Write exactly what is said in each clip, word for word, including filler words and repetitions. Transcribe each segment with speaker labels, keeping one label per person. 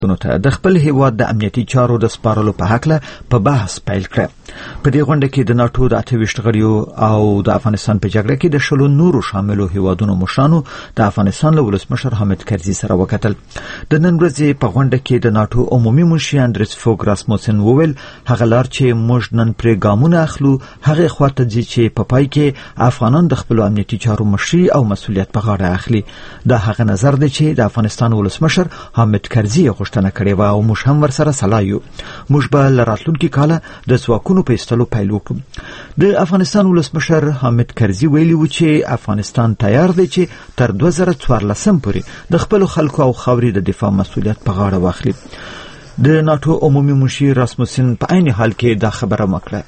Speaker 1: ته د خپل هیواد د امنیتي چارو د سپارلو په حق له په بحث پیل کړ. په دې غونډه کې د ناتو د اته ویشت غړیو او د افغانستان په جګړه کې د شلو نورو شاملو هیوادونو مشرانو د افغانستان له ولسمشر حامد کرزي سره وکتل. د نن ورځې په غونډه کې د ناتو عمومي منشي اندریس فوګ راسموسن وویل هغه لار چې موږ نن پرې ګامونه اخلو هغه خواته ځي چې په پای کې افغانان د خپل امنیتي چارو مشري او مسؤلیت په غاړه اخلي. دا هغه نظر دی چې د افغانستان ولسمشر حامد کرزي غوښتنه کړې و او موږ هم ورسره سلا یو. موږ به له راتلونکي کاله د ځواکونو په ایستلو پیل وکړو. د افغانستان ولسمشر حامد کرزي ویلي و چې افغانستان تیار دی چې تر دوه زره څوارلسم پورې د خپل خلکو او خاورې د دفاع مسؤلیت په غاړه واخلي. د ناتو عمومي منشي راسموسن په عین حال کې دا خبره وکړه.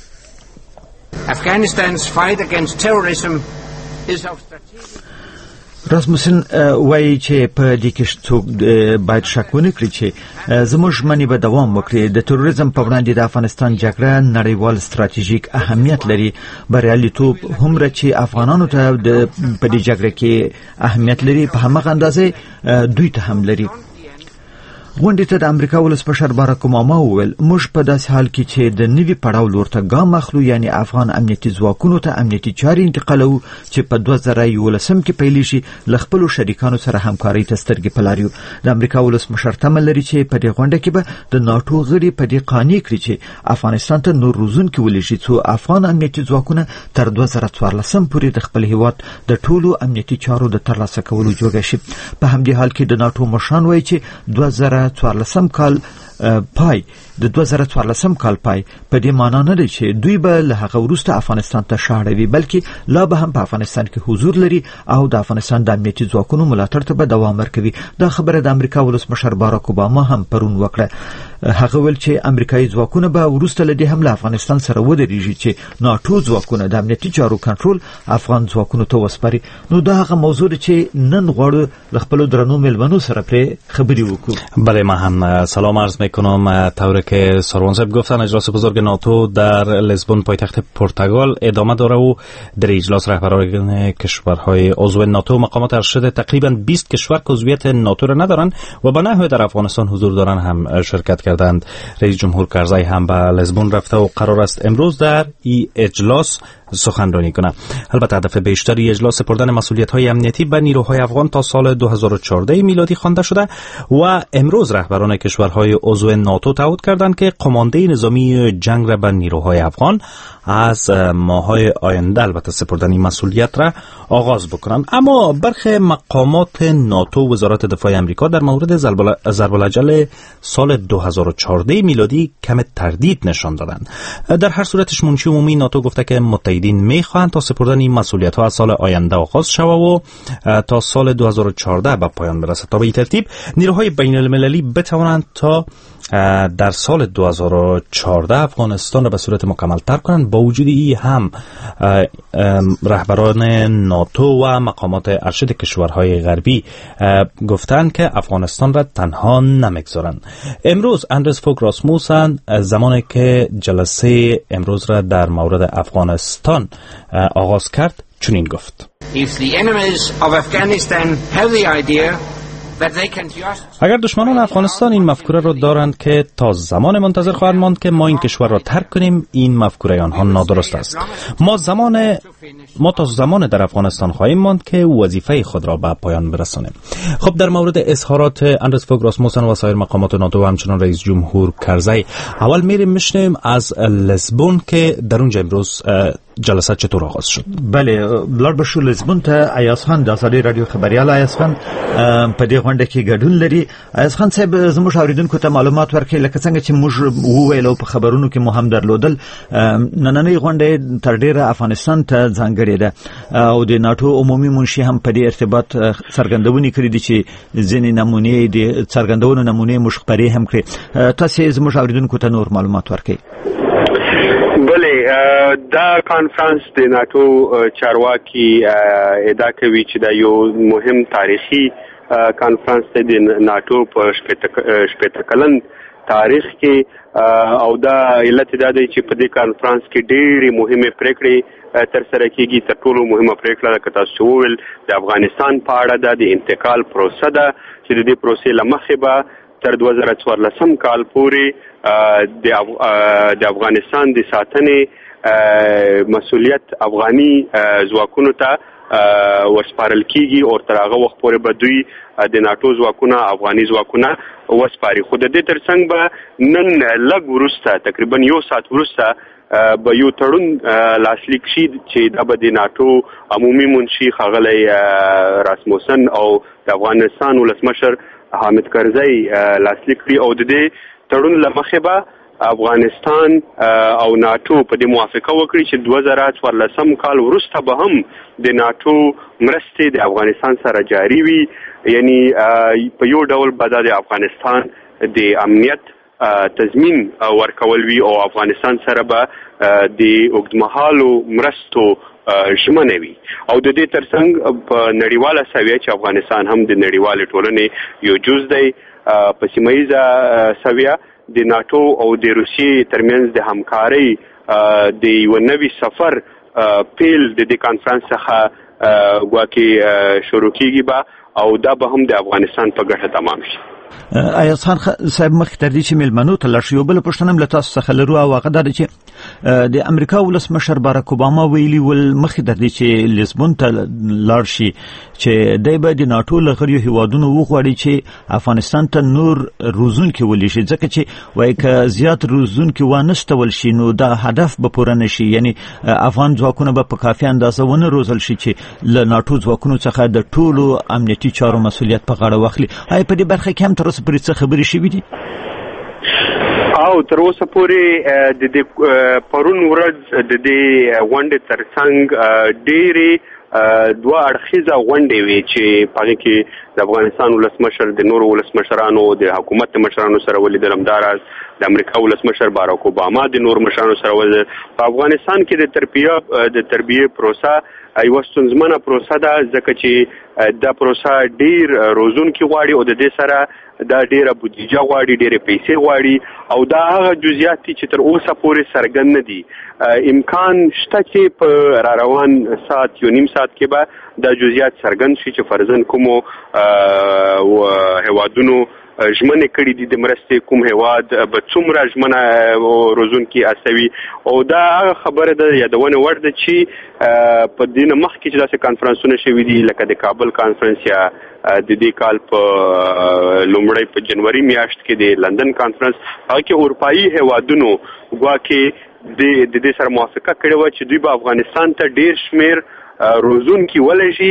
Speaker 2: Afghanistan's fight against terrorism is of strategic
Speaker 1: راسموسن وایي چې په دې کې څوک باید شک ونه کړي چې زموږ منی به دوام وکړي. د تروریزم په وړاندې د افغانستان جګړه نړیوال ستراتیژیک اهمیت لري. بریالیتوب هومره چې افغانانو ته د په دې جګړه کې اهمیت لري په همغه اندازې دوی ته هم لري. غونډې ته د امریکا ولسمشر باراک اوباما وویل موږ په داسې حال کې چې د نوي پړاو لور ته ګام اخلو یعنی افغان امنیتي ځواکونو ته امنیتي چارې انتقالو چې په دوه زره یولسم کې پیل شي له خپلو شریکانو سره همکارۍ ته سترګې په لار یو. د امریکا ولسمشر تمه لري چې په دې غونډه کې به د ناټو غړي په دې قانع کړي چې افغانستان ته نور روزونکي ولېږي څو افغان امنیتي ځواکونه تر دوه زره څوارلسم پورې د خپل هیواد د ټولو امنیتي چارو د ترلاسه کولو جوګه شي. په همدې حال کې د ناټو مشران وایي چې دوه زره څوارلسم کال پای د دوه زره څوارلسم کال پای په دې معنا نه دی چې دوی به له هغه وروسته افغانستان ته شاړوي بلکې لا به هم په افغانستان کې حضور لري او د افغانستان د امنیتي ځواکونو ملاتړ ته به دوام ورکوي. دا خبره د امریکا ولسمشر باراک اوباما هم پرون وکړه. هغه ویل چې امریکایي ځواکونه به وروسته له دې هم له افغانستان سره ودرېږي چې ناټو ځواکونه د امنیتي چارو کنټرول افغان ځواکونو ته وسپاري. نو دا هغه موضوع ده چې نن غواړو له خپلو درنو مېلمنو سره پرې خبرې وکړو.
Speaker 3: بله ما هم سلام عرض میکنم. طوری که سروان صاحب گفتن اجلاس بزرگ ناتو در لیسبون پایتخت پرتغال ادامه داره و در اجلاس رهبران کشورهای عضو ناتو مقامات ارشد تقریبا بیست کشور که عضویت ناتو را ندارند و به نحو در افغانستان حضور دارند هم شرکت کردند. رئیس جمهور کرزی هم به لیسبون رفته و قرار است امروز در این اجلاس سخنرانی کنه. البته هدف بیشتری اجلاس سپردن مسئولیت‌های امنیتی به نیروهای افغان تا سال دو هزار و چهارده میلادی خوانده شده و امروز رهبران کشورهای عضو ناتو تعهد کردند که قماندهی نظامی جنگ را به نیروهای افغان از ماه‌های آینده البته سپردن این مسئولیت را آغاز بکنند. اما برخی مقامات ناتو وزارت دفاع آمریکا در مورد ضرب الاجل سال دو هزار و چهارده میلادی کم تردید نشان دادند. در هر صورتش منشی عمومی ناتو گفته که متحدین میخواهند تا سپردن این مسئولیت ها از سال آینده آغاز شود و تا سال دو هزار و چهارده به پایان برسد تا به این ترتیب نیروهای بین المللی بتوانند تا در سال دو هزار و چهارده افغانستان را به صورت مکمل تر کنند. با وجود این هم رهبران ناتو و مقامات ارشد کشورهای غربی گفتند که افغانستان را تنها نمیگذارند. امروز اندریس فوگ راسموسن زمانی که جلسه امروز را در مورد افغانستان آغاز کرد چنین گفت:
Speaker 2: If the enemies of Afghanistan have the idea
Speaker 3: اگر دشمنان افغانستان این مفکوره را دارند که تا زمان منتظر خواهند ماند که ما این کشور را ترک کنیم، این مفکوره آنها نادرست است. ما زمان ما تا زمان در افغانستان خواهیم ماند که وظیفه خود را به پایان برسانیم. خب در مورد اظهارات اندریس فوگ راسموسن و سایر مقامات ناتو و همچنان رئیس جمهور کرزی اول میریم میشنیم از لیسبون که در اونجا امروز جلسه چطور آغاز شد.
Speaker 1: بله، بلار بشو لیسبون ته ایاز خان د ازادي رادیو خبريال ایاز خان په دې غونډه کې ګډون لري. ایاز خان صاحب زموږ اوریدونکو ته معلومات ورکړي لکه څنګه چې موږ وویلو په خبرونو کې مو هم درلودل. نننۍ غونډه تر ډیره افغانستان ته ځانګړې ده او د ناتو عمومي منشي هم په دې ارتباط څرګندونې کړې دي چې ځینې نمونې د څرګندونو نمونې مشخبري هم کړې. تاسو زموږ اوریدونکو ته نور معلومات ورکړئ.
Speaker 4: بله، دا کانفرنس د ناتو چارواکي ادعا کوي چې دا یو مهم تاریخي کانفرنس دی د ناتو په شپږ کلن تاریخ کې او دا علت دا دی چې په دې کانفرنس کې ډېرې مهمه پریکړې تر سره کېږي. تر ټولو مهمه پریکړه لکه تاسو وویل د افغانستان په اړه ده، د انتقال پروسه ده چې د دې پروسې له مخې به تر دوه زره څوارلسم کال پورې د افغانستان د ساتنې مسؤلیت افغاني ځواکونو ته وسپارل کیږي او تر هغه وخت پورې به دوی د ناتو ځواکونه افغاني ځواکونه وسپاري. خو د دې ترڅنګ به نن لږ وروسته تقریبا یو ساعت وروسته به یو تړون لاسلیک شي چې دا به د ناتو عمومي منشي ښاغلی راسموسن او د افغانستان ولسمشر حامد کرزی لاسلیک کړي او د دې تړون له مخې به افغانستان او ناتو په دې موافقه وکړي چې دوه زره څوارلسم کال وروسته به هم د ناتو مرستې د افغانستان سره جاري وي. یعنی په یو ډول به دا د افغانستان د امنیت تضمین ورکول وي او افغانستان سره به د اوږدمهالو مرستو ژمنه وي او د دې ترڅنګ په نړیواله سویه چې افغانستان هم د نړیوالې ټولنې یو جز دی په سیمه ییزه سویه د ناتو او د روسیې ترمنځ د همکارۍ د یو نوي سفر پیل د دې کانفرنس څخه ګواکې شروع کیږي به او دا به هم د افغانستان په ګټه تمام شي.
Speaker 1: ایاز خان صاحب مخکې تر دې چې میلمنو ته لاړ شو یو بله پوښتنه هم له تاسو څخه لرو او هغه دا ده چې د امریکا ولسمشر باراک اوباما ویلي ول مخکې تر دې چې لیسبون ته لاړ شي چې دی به د ناتو له غړیو هیوادونو وغواړي چې افغانستان ته نور روزونکي ولیږي ځکه چې وایي که زیات روزونکي وانستول شي نو دا هدف به پوره نه شي. یعنی افغان ځواکونه به په کافي اندازه ونه روزل شي چې له ناتو ځواکونو څخه د ټولو امنیتي چارو مسؤلیت په غاړه واخلي. آیا په دې برخه کې هم تر اوسه پورې څه خبرې شوي دي؟
Speaker 4: او تر اوسه پورې د دې پرون ورځ د دې غونډې ترڅنګ ډېرې دوه اړخیزه غونډې وي چې په هغې کې د افغانستان ولسمشر د نورو ولسمشرانو د حکومت مشرانو سره ولیدل، همداراز د امریکا ولسمشر باراک اوباما د نورو مشرانو سره ولیدل. په افغانستان کې د تربیه د تربیه پروسه یوه ستونزمنه پروسه ده ځکه چې دا پروسه ډېر روزونکي غواړي او د دې سره دا ډېره بودیجه غواړي، ډېرې پیسې غواړي او دا هغه جزئیات دي چې تر اوسه پورې څرګند نه دي. امکان شته چې په را روان ساعت یو نیم ساعت کې به دا جزئیات څرګند شي چې فرضاً کومو هیوادونو ژمنې کړي دي د مرستې، کوم هیواد به څومره ژمنه روزونکي استوي او دا هغه خبره ده یادونه وړ ده چې په دې نه مخکې چې داسې کانفرنسونه شوي دي لکه د کابل کانفرنس یا د دې کال په لومړی په جنوري میاشت کې د لندن کانفرنس، هغه کې اروپایي هیوادونو ګواکې د دې سره موافقه کړې وه چې دوی به افغانستان ته ډېر شمېر روزونکي ولږي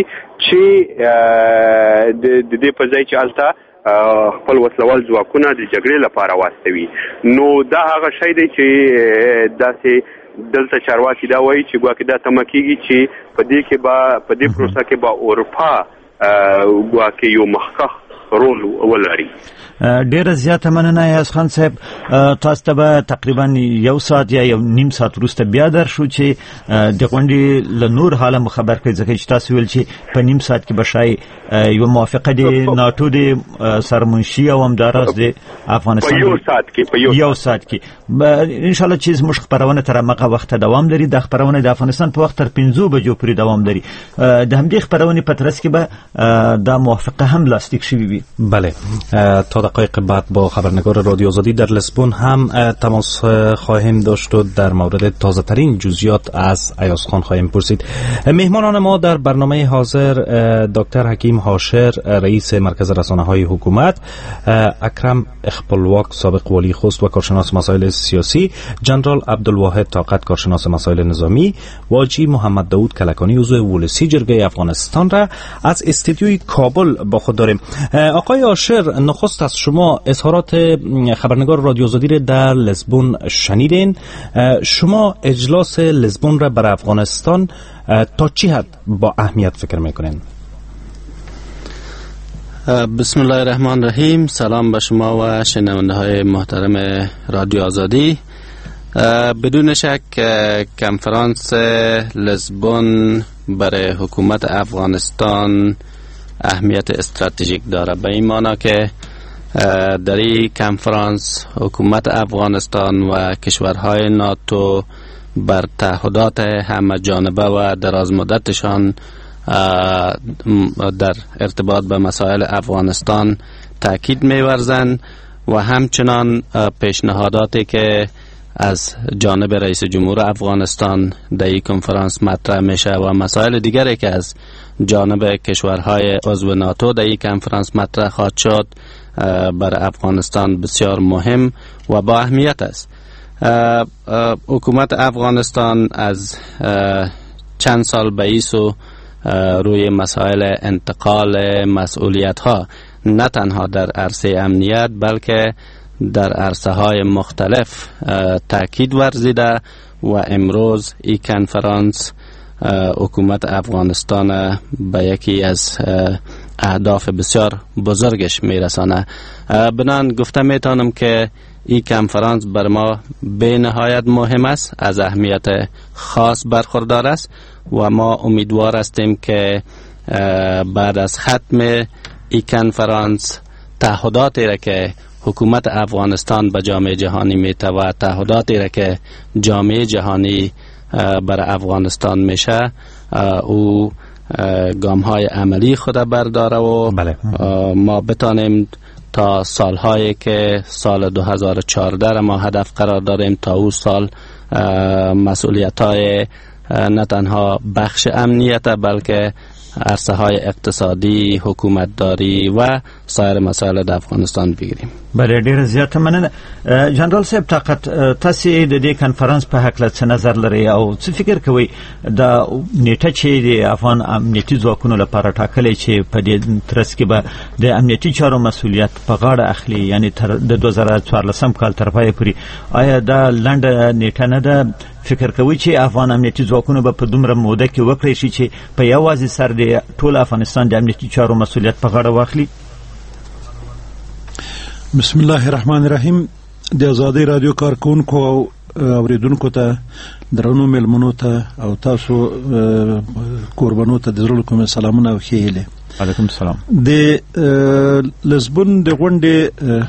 Speaker 4: چې د دې په ځای چې هلته خپل وسلوال ځواکونه د جګړې لپاره واستوي. نو دا هغه شی دی چې داسې دلته چارواکي دا وایي چې ګواکې دا تمه کېږي چې په دې کې به په دې پروسه کې به اروپا ګواکې یو مخکښ رول ولري.
Speaker 1: ډیره زیاته مننه ایاز خان صاحب. تاسو ته به تقریبا یو ساعت یا یو نیم ساعت وروسته بیا درشو چې د غونډې له نور حاله خبر کړئ ځکه چې تاسو ویل چې په نیم ساعت کې به شای یو موافقه د ناتو د سرمنشي او همداراز د افغانستان
Speaker 4: په یو ساعت کې په
Speaker 1: یو ساعت کې ان شاء الله چې زموږ خبرونه تر هغه وخت دوام لري. د خبرونه د افغانستان په وخت تر پنځو بجو پورې دوام لري. د همدې خبرونه په ترڅ کې به دا موافقه هم لاسلیک شوی وي.
Speaker 3: بله، تا دقایق بعد با خبرنگار رادیو آزادی در لیسبون هم تماس خواهیم داشت و در مورد تازه ترین جزئیات از ایاز خان خواهیم پرسید. مهمانان ما در برنامه حاضر دکتر حکیم هاشر رئیس مرکز رسانه های حکومت، اکرم اخپلواک سابق ولی خست و کارشناس مسائل سیاسی، جنرال عبدالواحد طاقت کارشناس مسائل نظامی، واجی محمد داود کلکانی عضو ولسی جرگه افغانستان را از استودیوی کابل با خود داریم. آقای هاشر، نخست از شما اظهارات خبرنگار رادیو آزادی را در لیسبون شنیدین. شما اجلاس لیسبون را برای افغانستان تا چی حد با اهمیت فکر میکنین؟
Speaker 5: بسم الله الرحمن الرحیم. سلام به شما و شنونده های محترم رادیو آزادی. بدون شک کنفرانس لیسبون برای حکومت افغانستان اهمیت استراتژیک داره، به این معنی که در این کنفرانس حکومت افغانستان و کشورهای ناتو بر تعهدات همه جانبه و دراز مدتشان در ارتباط به مسائل افغانستان تاکید می‌ورزند و همچنان پیشنهاداتی که از جانب رئیس جمهور افغانستان در این کنفرانس مطرح میشه و مسائل دیگری که از جانب کشورهای عضو ناتو در این کنفرانس مطرح خواهد شد برای افغانستان بسیار مهم و با اهمیت است. حکومت افغانستان از چند سال به این سو روی مسائل انتقال مسئولیت ها نه تنها در عرصه امنیت بلکه در عرصه های مختلف تاکید ورزیده و امروز این کنفرانس حکومت افغانستان به یکی از اهداف بسیار بزرگش میرسانه. بنان گفته میتونم که این کنفرانس بر ما به نهایت مهم است، از اهمیت خاص برخوردار است و ما امیدوار هستیم که بعد از ختم این کنفرانس تعهداتی را که حکومت افغانستان به جامعه جهانی میته و تعهداتی را که جامعه جهانی برای افغانستان میشه او گام های عملی خود برداره و بله. ما بتانیم تا سالهایی که سال دو هزار و چهارده را ما هدف قرار داریم تا او سال مسئولیت های نه تنها بخش امنیت بلکه عرصه های اقتصادی، حکومتداری و سایر مسائل در افغانستان بگیریم.
Speaker 1: بله ډیر زیات مننه. جنرال صاحب طاقت تاسو د دې کنفرانس په حق له نظر لري او څه فکر کوي د نیټه چې د افغان امنیتي ځواکونو لپاره ټاکلې چې په دې ترڅ کې به د امنیتي چارو مسؤلیت په غاړه اخلي یعنی تر د دوه زره څوارلسم کال تر پایه پورې، آیا دا لنډه نیټه نه ده؟ فکر کوي چې افغان امنیتي ځواکونه به په دومره موده کې وکړي شي چې په یوازې سر د ټول افغانستان د امنیتي چارو مسؤلیت په غاړه واخلي؟
Speaker 6: بسم الله الرحمن الرحیم. د آزادۍ رادیو کارکونکو او اوریدونکو ته درنو مېلمنو ته او تاسو قربانو ته د زړه کوم سلامونه او ښې هیلې.
Speaker 1: علیکم السلام.
Speaker 6: د لزبون د غونډې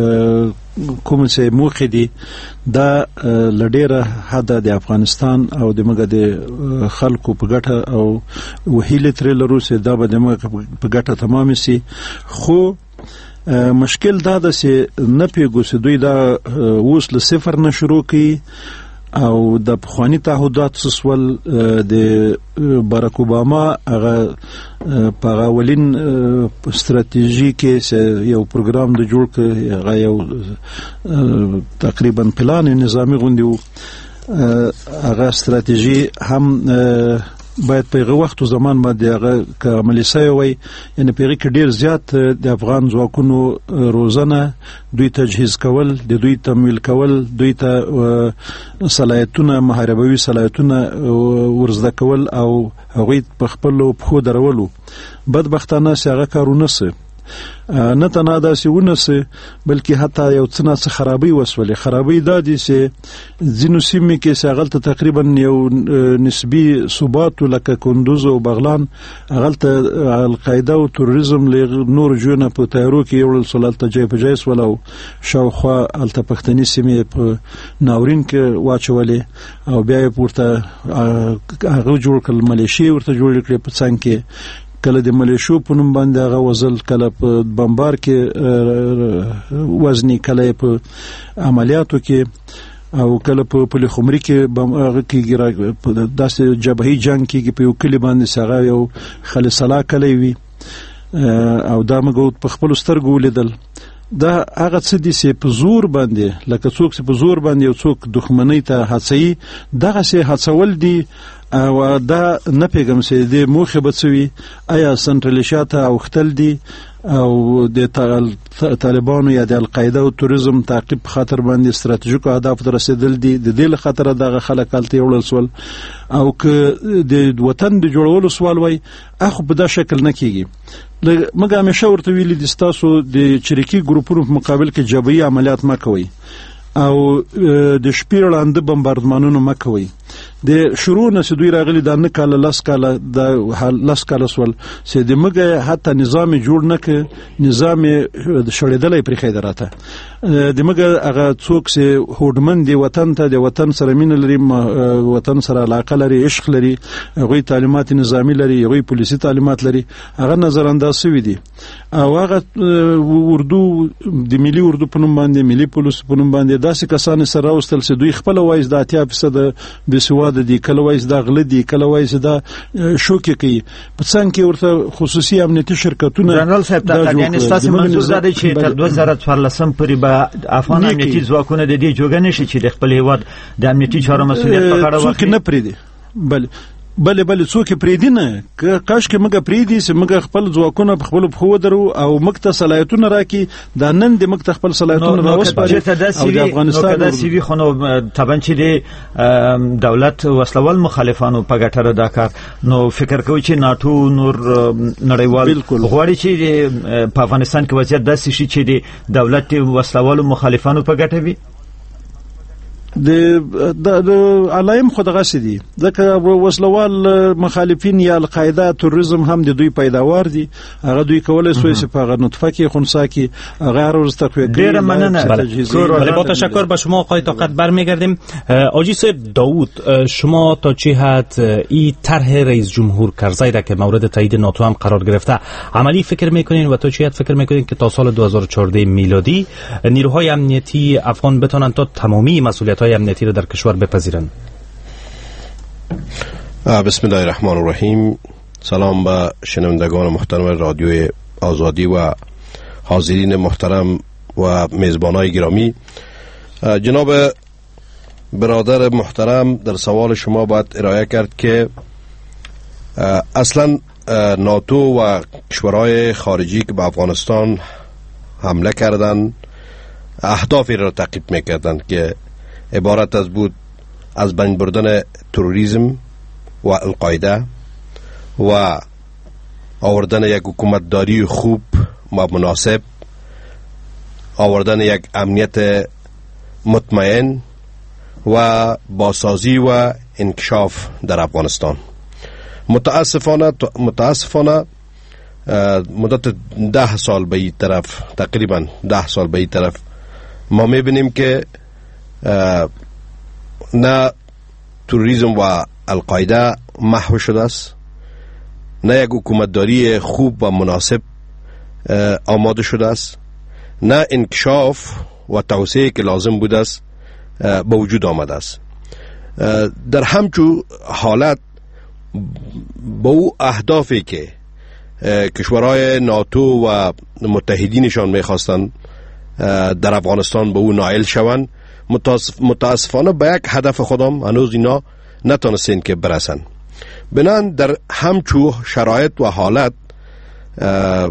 Speaker 6: کوم څه موخې دي دا لډیره حدا د افغانستان او د مګه د خلکو په ګټه او وهیله تر لروسه دا به د مګه په ګټه تمام سي، خو مشکل دا ده چې نه پیګو چې دوی دا اوس له صفر نه شروع کړي او د پخوانی تعهدات سسول د باراک اوباما هغه په اولین استراتیژي کې یو پروګرام د جوړ کړ، هغه یو تقریبا پلان نظامی غوندي و، هغه استراتیژي هم باید په هغه وخت او زمان باندې هغه عملي شوی وي، یعنی په هغه کې ډیر زیات د افغان ځواکونو روزنه، دوی تجهیز کول، د دوی تمویل کول، دوی ته صلاحیتونه محاربوي صلاحیتونه ورزده کول او هغوی په خپلو پښو درولو. بدبختانه چې هغه کارونه سه نه تنها داسې ونسه بلکې حتی یو څه نه څه خرابۍ وسولې. خرابۍ دا دي چې ځینو سیمې کې چې هغلته تقریبا یو نسبي ثبات لکه کندوز او بغلان، هغلته القاعده او تروریزم له نور جونه په تیارو کې یو سلالته جای په جای سول او شاوخوا الته پښتني سیمې په ناورین کې واچولې او بیا یې پورته هغه جوړ کړل، ملیشي ورته جوړ کړې په څنګ کې، کله د ملیشو په نوم باندې هغه وزل، کله په بمبار کې وزنی، کله په عملیاتو کې او کله په پلی خمري کې هغه کې داسې جبهي جنگ کې په یو کلی باندې هغه یو خلصلا کلی وي او دا موږ په خپل سترګو ولیدل. دا هغه څه دي چې په زور باندې لکه څوک چې په زور باندې یو څوک دښمنۍ ته هڅوي، دغه څه هڅول دي او دا نه پیغام چې د موخه بچوي، آیا سنټرلیشات او ختل دي او د طالبانو یا د القاعده او تروریزم تعقیب خاطر باندې استراتیژیک اهداف ته رسیدل دي، د دې خاطر دغه خلک الته یو سوال او که د وطن د جوړولو سوال وای اخو په دا شکل نه کیږي. موږ همیشه ورته ویلي دي تاسو د چریکي ګروپونو په مقابل کې جبهي عملیات مکوئ او د شپې وړاندې بمباردمانونو مکوئ. د شروع نه دوی راغلي د نه کال لاس کال د لاس کال سول سي د مګه حتی نظام جوړ نه ک نظام شړېدلې پر خیدراته د مګه هغه څوک سي هوډمن دی وطن ته د وطن سره مين لري وطن سره علاقه لري عشق لري غوي تعلیمات نظامی لري غوي پولیسي تعلیمات لري هغه نظر انداز شوی دي او هغه اردو د ملي اردو په نوم باندې ملي پولیس په نوم باندې داسې کسان سره واستل چې دوی خپل وایز د اتیا فیصد بسواده دي کله وایز د غل دي کله وایز د شوکې کوي په څنګه کې ورته خصوصي امنیتي شرکتونه
Speaker 1: جنرال صاحب ته یعنی ستاسو منظور ده چې تر دوه زره څوارلسم پورې به افغان امنیتي ځواکونه د دې جوګه نشي چې د خپل هیواد د امنیتي چارو مسؤلیت په غاړه واخلي.
Speaker 6: څوک نه پریدي بل بل بل څوک پریدي نه کاش کې موږ پریدي چې موږ خپل ځواکونه په خپل خو درو او مکته صلاحیتونه راکې د نن د مکته خپل صلاحیتونه راوسپاري او د افغانستان
Speaker 1: د سی وی خونو طبعا چې د دولت وسلوال مخالفانو په ګټه دا کار نو فکر کوي چې ناتو نور نړیوال غواړي چې په افغانستان کې وضعیت داسې شي چې د دولت وسلوال مخالفانو په ګټه وي. د د علایم خدغه سدي ځکه وسلوال مخالفین یا القاعده تروریزم هم د دوی پیداوار دي هغه دوی کولای سوی چې په نطفه کې خنثی کې هغه روز تقویه ډیر مننه.
Speaker 3: بله با تشکر به شما آقای طاقت برمیگردیم. آجی صاحب داوود شما تا چه حد این طرح رئیس جمهور کرزی را که مورد تایید ناتو هم قرار گرفته عملی فکر میکنین و تا چه حد فکر میکنین که تا سال دو هزار و چهارده میلادی نیروهای امنیتی افغان بتونن تا تمامی مسئولیت امنیتی رو در کشور بپذیرن؟
Speaker 7: بسم الله الرحمن الرحیم. سلام به شنوندگان محترم رادیو آزادی و حاضرین محترم و میزبانای گرامی. جناب برادر محترم در سوال شما باید ارائه کرد که اصلا ناتو و کشورهای خارجی که به افغانستان حمله کردن اهدافی را تعقیب میکردن که عبارت از بود از بین بردن تروریسم و القاعده و آوردن یک حکومتداری خوب و مناسب، آوردن یک امنیت مطمئن و بازسازی و انکشاف در افغانستان. متاسفانه متاسفانه مدت ده سال به این طرف تقریبا ده سال به این طرف ما میبینیم که نه تروریسم و القاعده محو شده است، نه یک حکومتداری خوب و مناسب آماده شده است، نه انکشاف و توسعه که لازم بوده است به وجود آمده است. در همچون حالت با او اهدافی که کشورهای ناتو و متحدینشان میخواستند در افغانستان به او نائل شوند، متاسفانه به یک هدف خودم هنوز اینا نتونستین که برسن. بنان در همچو شرایط و حالت اه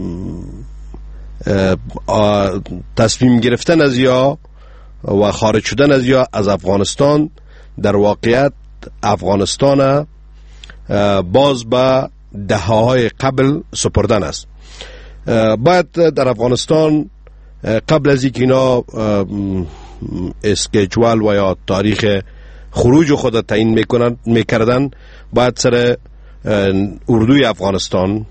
Speaker 7: اه تصمیم گرفتن از یا و خارج شدن از یا از افغانستان در واقعیت افغانستان باز به دهه‌های قبل سپردن است. باید در افغانستان قبل از اینکه اینا اسکیجوال و یا تاریخ خروج خود تعیین میکنن میکردن باید سر اردوی افغانستان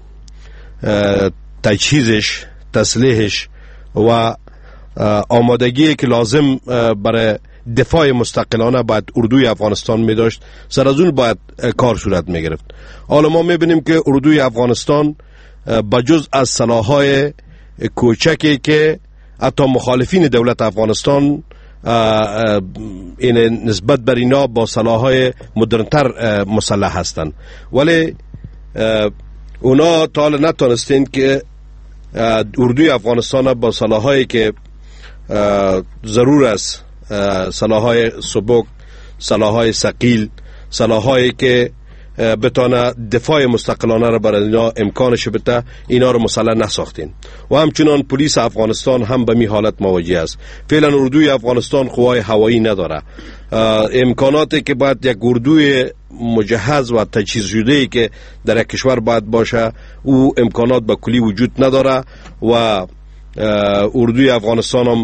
Speaker 7: تجهیزش، تسلیحش و آمادگی که لازم برای دفاع مستقلانه باید اردوی افغانستان می داشت، سر از اون باید کار صورت می گرفت. حالا ما می بینیم که اردوی افغانستان بجز از سلاح‌های کوچکی که حتی مخالفین دولت افغانستان این نسبت بر اینا با سلاح‌های مدرن‌تر مسلح هستند، ولی اونا تا حالا نتونستین که اردوی افغانستان با سلاح‌هایی که ضرور است، سلاح‌های سبک، سلاح‌های ثقیل، سلاح‌هایی که بتانه دفاع مستقلانه را برای اینا امکانش بده، اینا رو مسلح نساختین. و همچنان پلیس افغانستان هم به می حالت مواجه است. فعلا اردوی افغانستان قوای هوایی نداره، امکاناتی که باید یک اردوی مجهز و تجهیز شده که در یک کشور باید باشه او امکانات به کلی وجود نداره و اردوی افغانستان هم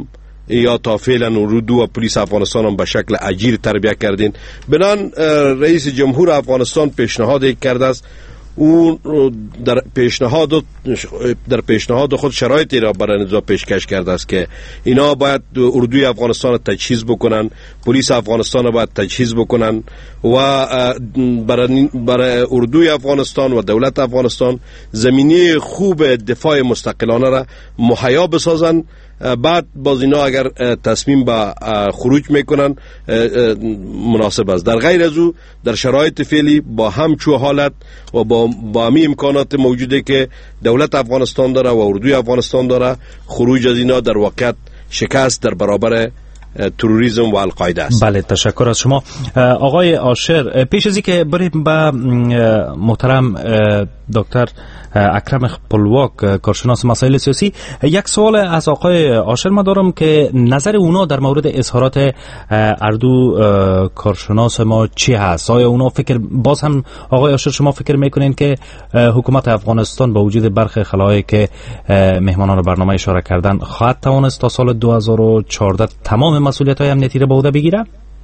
Speaker 7: یا تا فعلا اردو و پلیس افغانستان هم به شکل اجیر تربیت کردین. بنان رئیس جمهور افغانستان پیشنهاد کرده است او در پیشنهاد در پیشنهاد خود شرایطی را برای نظام پیشکش کرده است که اینا باید اردوی افغانستان تجهیز بکنن، پلیس افغانستان را باید تجهیز بکنن و برای برای اردوی افغانستان و دولت افغانستان زمینه خوب دفاع مستقلانه را مهیا بسازن. بعد باز اینا اگر تصمیم به خروج میکنن مناسب است. در غیر از او در شرایط فعلی با همچو حالت و با با همی امکانات موجوده که دولت افغانستان داره و اردوی افغانستان داره، خروج از اینا در واقع شکست در برابر تروریسم و القاعده است.
Speaker 3: بله، تشکر از شما آقای عاشر. پیش از اینکه بریم به محترم دکتر اکرم خپلواک کارشناس مسائل سیاسی، یک سوال از آقای عاشر ما دارم که نظر اونا در مورد اظهارات اردو کارشناس ما چی هست؟ آیا اونا فکر باز هم آقای عاشر شما فکر میکنین که حکومت افغانستان با وجود برخی خلاهایی که مهمانان برنامه اشاره کردن خواهد توانست تا سال دو هزار و چهارده تمام مسئولیت های امنیتی را به عهده بگیره؟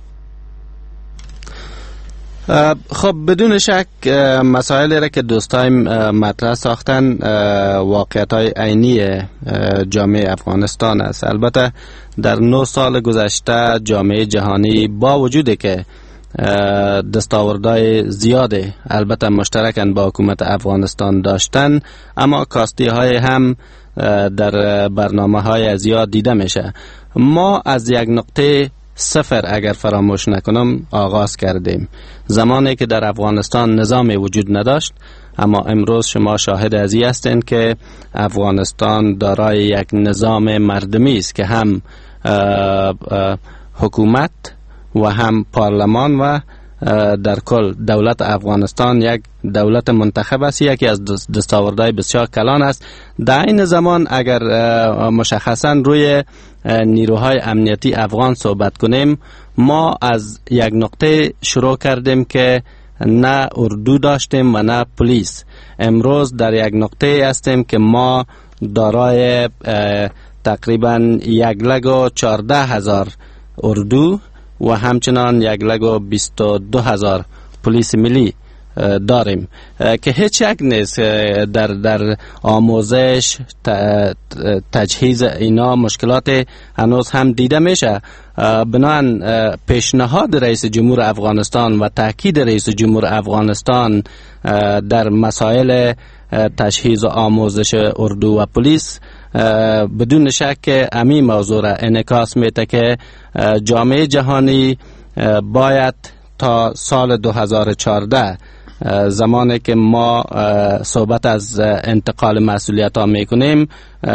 Speaker 5: خب بدون شک مسائلی را که دوستایم مطرح ساختن واقعیت های عینی جامعه افغانستان است. البته در نه سال گذشته جامعه جهانی با وجودی که دستاوردهای زیاده البته مشترکاً با حکومت افغانستان داشتن، اما کاستی های هم در برنامه های زیاد دیده میشه. ما از یک نقطه صفر اگر فراموش نکنم آغاز کردیم، زمانی که در افغانستان نظام وجود نداشت، اما امروز شما شاهد ازی هستین که افغانستان دارای یک نظام مردمی است که هم حکومت و هم پارلمان و در کل دولت افغانستان یک دولت منتخب است. یکی از دستاوردهای بسیار کلان است. در این زمان اگر مشخصا روی نیروهای امنیتی افغان صحبت کنیم، ما از یک نقطه شروع کردیم که نه اردو داشتیم و نه پلیس. امروز در یک نقطه هستیم که ما دارای تقریبا یک لگ و چارده هزار اردو و همچنان یک لگ و بیست و دو هزار پلیس ملی داریم که هیچ یک نیست. در در آموزش تجهیز اینا مشکلات هنوز هم دیده میشه. بنابراین پیشنهاد رئیس جمهور افغانستان و تاکید رئیس جمهور افغانستان در مسائل تجهیز و آموزش اردو و پلیس بدون شک امی موضوع را انعکاس میده که جامعه جهانی باید تا سال دو هزار و چهارده زمانی که ما صحبت از انتقال مسئولیت ها میکنیم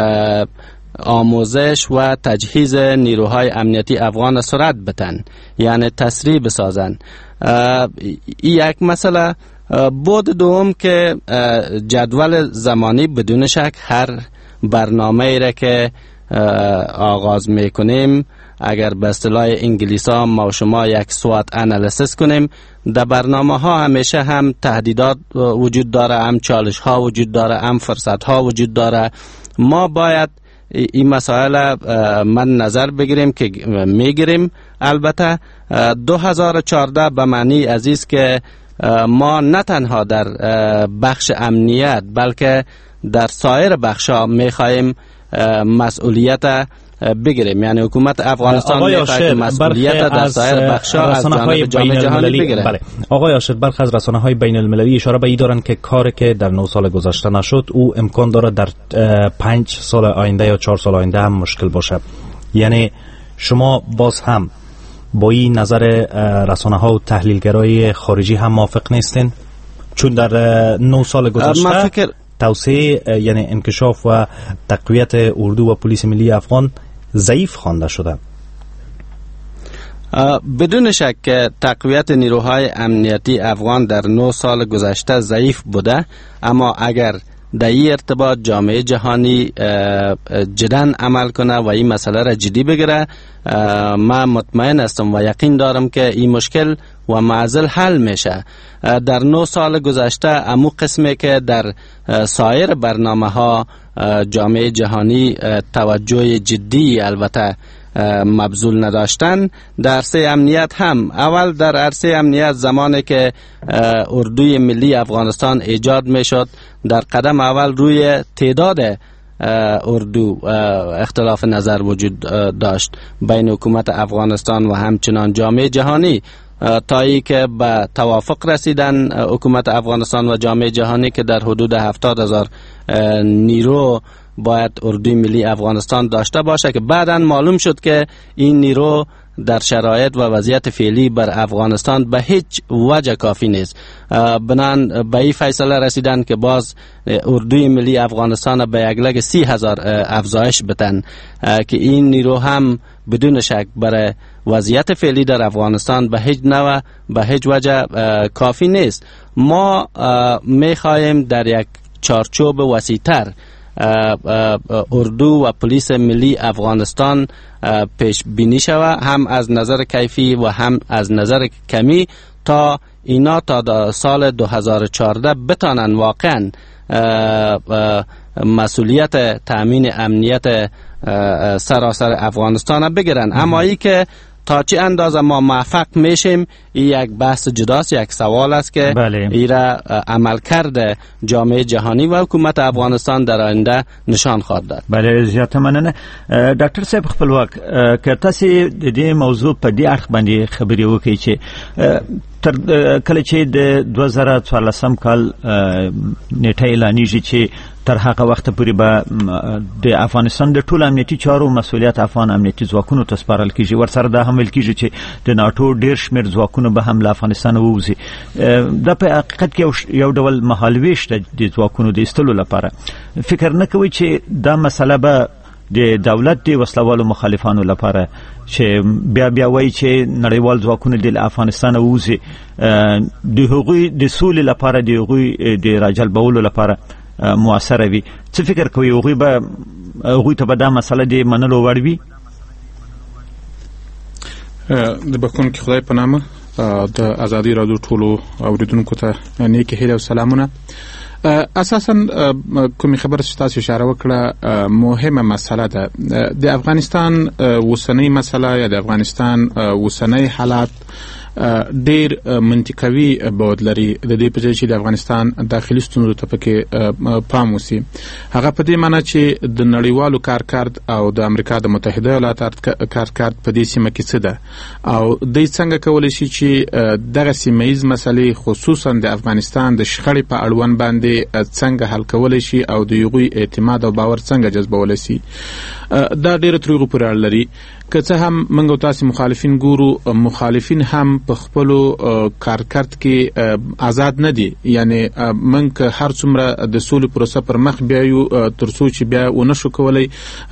Speaker 5: آموزش و تجهیز نیروهای امنیتی افغان سرعت بتن، یعنی تسریع بسازن. یک مسئله. بود دوم که جدول زمانی بدون شک هر برنامه را که آغاز میکنیم، اگر به اصطلاح انگلیسی ها ما و شما یک سوات انالیسیس کنیم، در برنامه ها همیشه هم تهدیدات وجود داره، هم چالش ها وجود داره، هم فرصت ها وجود داره. ما باید این مسائل من نظر بگیریم که میگیریم. البته دو هزار و چهارده به معنی عزیز که ما نه تنها در بخش امنیت بلکه در سایر بخشا میخواهیم مسئولیت بگیریم، یعنی حکومت افغانستان میخواد که مسئولیت در سایر بخشا از جانب جامعه جهانی بگیره.
Speaker 3: بله. آقای عاشر، برخی از رسانه‌های بین المللی اشاره به این دارند که کاری که در نه سال گذشته نشد او امکان داره در پنج سال آینده یا چهار سال آینده هم مشکل باشه. یعنی شما باز هم با این نظر رسانه‌ها و تحلیلگرای خارجی هم موافق نیستین؟ چون در نه سال گذشته فکر... توسعه یعنی انکشاف و تقویت اردو و پلیس ملی افغان ضعیف خوانده شده.
Speaker 5: بدون شک تقویت نیروهای امنیتی افغان در نه سال گذشته ضعیف بوده، اما اگر در این ارتباط جامعه جهانی جداً عمل کنه و این مسئله را جدی بگیره، من مطمئن هستم و یقین دارم که این مشکل و معضل حل میشه. در نه سال گذشته امو قسمی که در سایر برنامه ها جامعه جهانی توجه جدی البته مبذول نداشتن. در عرصه امنیت هم اول در عرصه امنیت زمانی که اردوی ملی افغانستان ایجاد می شد، در قدم اول روی تعداد اردو اختلاف نظر وجود داشت بین حکومت افغانستان و همچنان جامعه جهانی، تا ای که به توافق رسیدن حکومت افغانستان و جامعه جهانی که در حدود هفتاد هزار نیرو باید اردوی ملی افغانستان داشته باشه، که بعداً معلوم شد که این نیرو در شرایط و وضعیت فعلی بر افغانستان به هیچ وجه کافی نیست. بنان به این فیصله رسیدن که باز اردوی ملی افغانستان به یک لگ سی هزار افزایش بدن، که این نیرو هم بدون شک برای وضعیت فعلی در افغانستان به هیچ نوع به هیچ وجه کافی نیست. ما میخواهیم در یک چارچوب وسیع‌تر اردو و پلیس ملی افغانستان پیش بینی شود، هم از نظر کیفی و هم از نظر کمی، تا اینا تا سال دو هزار و چهارده بتانن واقعا مسئولیت تامین امنیت سراسر افغانستان بگیرن. اما ای که تا چه اندازه ما موفق میشیم این یک بحث جداست، یک سوال است که بله. ایرا عمل کرده جامعه جهانی و حکومت افغانستان در آینده نشان خواهد داد.
Speaker 1: بله، زیاته مننه. ډاکټر صاحب خپلواک که تاسو د دې موضوع په دې اړخ باندې خبرې وکړئ چې تر کله چې د دوه زره څوارلسم کال نیټه اعلانیږي چې تر هغه وخت پورې به د افغانستان د ټولو امنیتي چارو مسؤلیت افغان امنیتي ځواکونو ته سپارل کیږي. ورسره دا هم ویل کیږي چې د ناټو ډیر شمېر ځواکونه به هم له افغانستان ووځي. دا په حقیقت کې یو ډول مهالویش د ځواکونو د ایستلو لپاره. فکر نه کوي چې دا مسله به د دولت د وسلوالو مخالفانو لپاره چې بیا بیا وایي چې نړیوال ځواکونه د افغانستان ووځي د هغوی د سولې لپاره، د هغوی د راجلبولو لپاره مؤثره وي؟ څه فکر کوي هغوی به هغوی ته به دا مسله د منلو وړ وي؟
Speaker 8: د بخښونکي خدای په نامه د ازادي راډیو ټولو اوریدونکو ته نیکې هیلې او سلامونه. اساسا کومې خبره چې تاسو اشاره وکړه مهمه مسله ده. د افغانستان اوسنۍ مسله یا د افغانستان اوسنۍ حالات ډیر منطقوي بود لري. د دې په ځای چې د افغانستان داخلي ستونزو ته پکې پام وسی، هغه په دې معنی چې د نړیوالو کارکرد او د امریکا د متحده ایالاتو کارکرد په دې سیمه کې څه ده او دوی څنګه کولی شي چې دغه سیمه‌ایز مسلې خصوصا د افغانستان د شخړې په اړوند باندې څنګه حل کولی شي او د هغوی اعتماد او باور څنګه جذبولی شي. دا ډیره طریقو پورې اړه لري. که څه هم موږ تاسو مخالفین ګورو، مخالفین هم په خپل کارکرد کې آزاد نه دي. یعنی موږ که هر څومره د سولې پروسه پر مخ بیایو تر څو چې بیا ونه شو کولای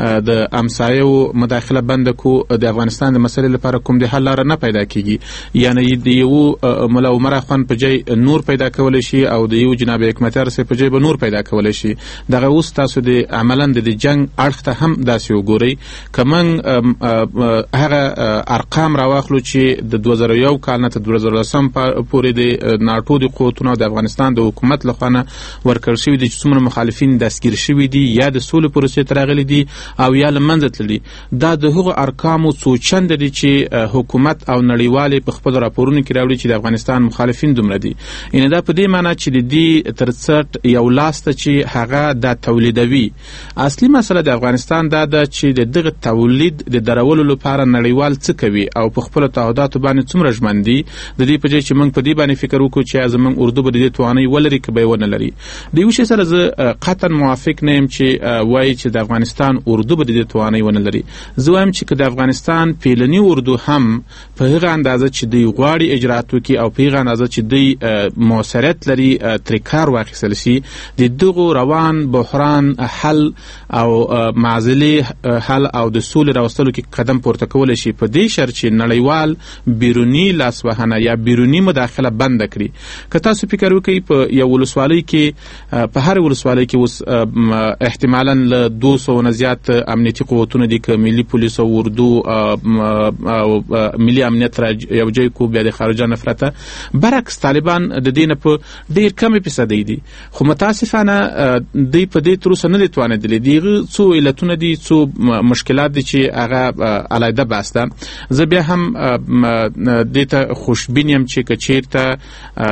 Speaker 8: د امسایو مداخله بند کو، د افغانستان د مسلې لپاره کوم د حل لاره نه پیدا کیږي. یعنی د یو مولا عمر اخوان په ځای نور پیدا کولای شي او د یو جناب حکمتیار سره په ځای به نور پیدا کولای شي. دغه اوس تاسو د عملاً د جنگ اړخ ته هم داسې وګورئ. که موږ هغه ارقام راواخلو چې د دوه زره یو کال نه تر دوه زره لسم پورې د ناټو د قوتونو د افغانستان د حکومت لخوا ورکړل شوي دي چې څومره مخالفین دستګیر شوي دي یا د سولې پروسې ته راغلي دي او یا له منځه تللي. دا د هغو ارقامو څو چنده دي چې حکومت او نړیوالې په خپلو راپورونو کې راوړي چې د افغانستان مخالفین دومره دي. یعنې دا په دې معنی چې د دې تر څټ یو لاس ته چې هغه دا تولیدوي. اصلي مسله د افغانستان دا ده چې د دغه تولید د درولو لپاره نړیوال څه کوي او په خپل تعهداتو باندې څومره ژمن دي. د دې په ځای چې موږ په دې باندې فکر وکړو چې زموږ اردو به د دې توانایي ولري که به یې ونه لري. د یو شي سره زه قطعا موافق نه یم چې وایي چې د افغانستان اردو به د دې توانایي ونه لري. زه وایم چې که د افغانستان فعلني اردو هم په هغه اندازه چې دوی غواړي اجرات وکړي او په هغه اندازه چې دوی موثریت لري ترې کار واخیستل شي، د دغو روان بحران حل او معضلې حل او د سولې راوستلو کې قدم پورته کولی شي، په دې شرط چې نړیوال بیروني لاسوهنه یا بیروني مداخله بنده کړي. که تاسو فکر وکړئ په یو ولسوالۍ کې، په هر ولسوالۍ کې اوس احتمالاً له دوه سوو نه زیات امنیتي قوتونه دي، که ملي پولیس او اردو او ملي امنیت را یو ځای کو بیا د خارجه نفرته. برعکس طالبان د دې نه په ډېر کمې فیصدۍ دي، خو متاسفانه دوی په دې تر اوسه نه دي توانېدلي. د هغه څو علتونه دي، څو څو مشکلات دي چې هغه علیحده بحث ده. زه بیا هم دې ته خوشبین یم چې که چیرته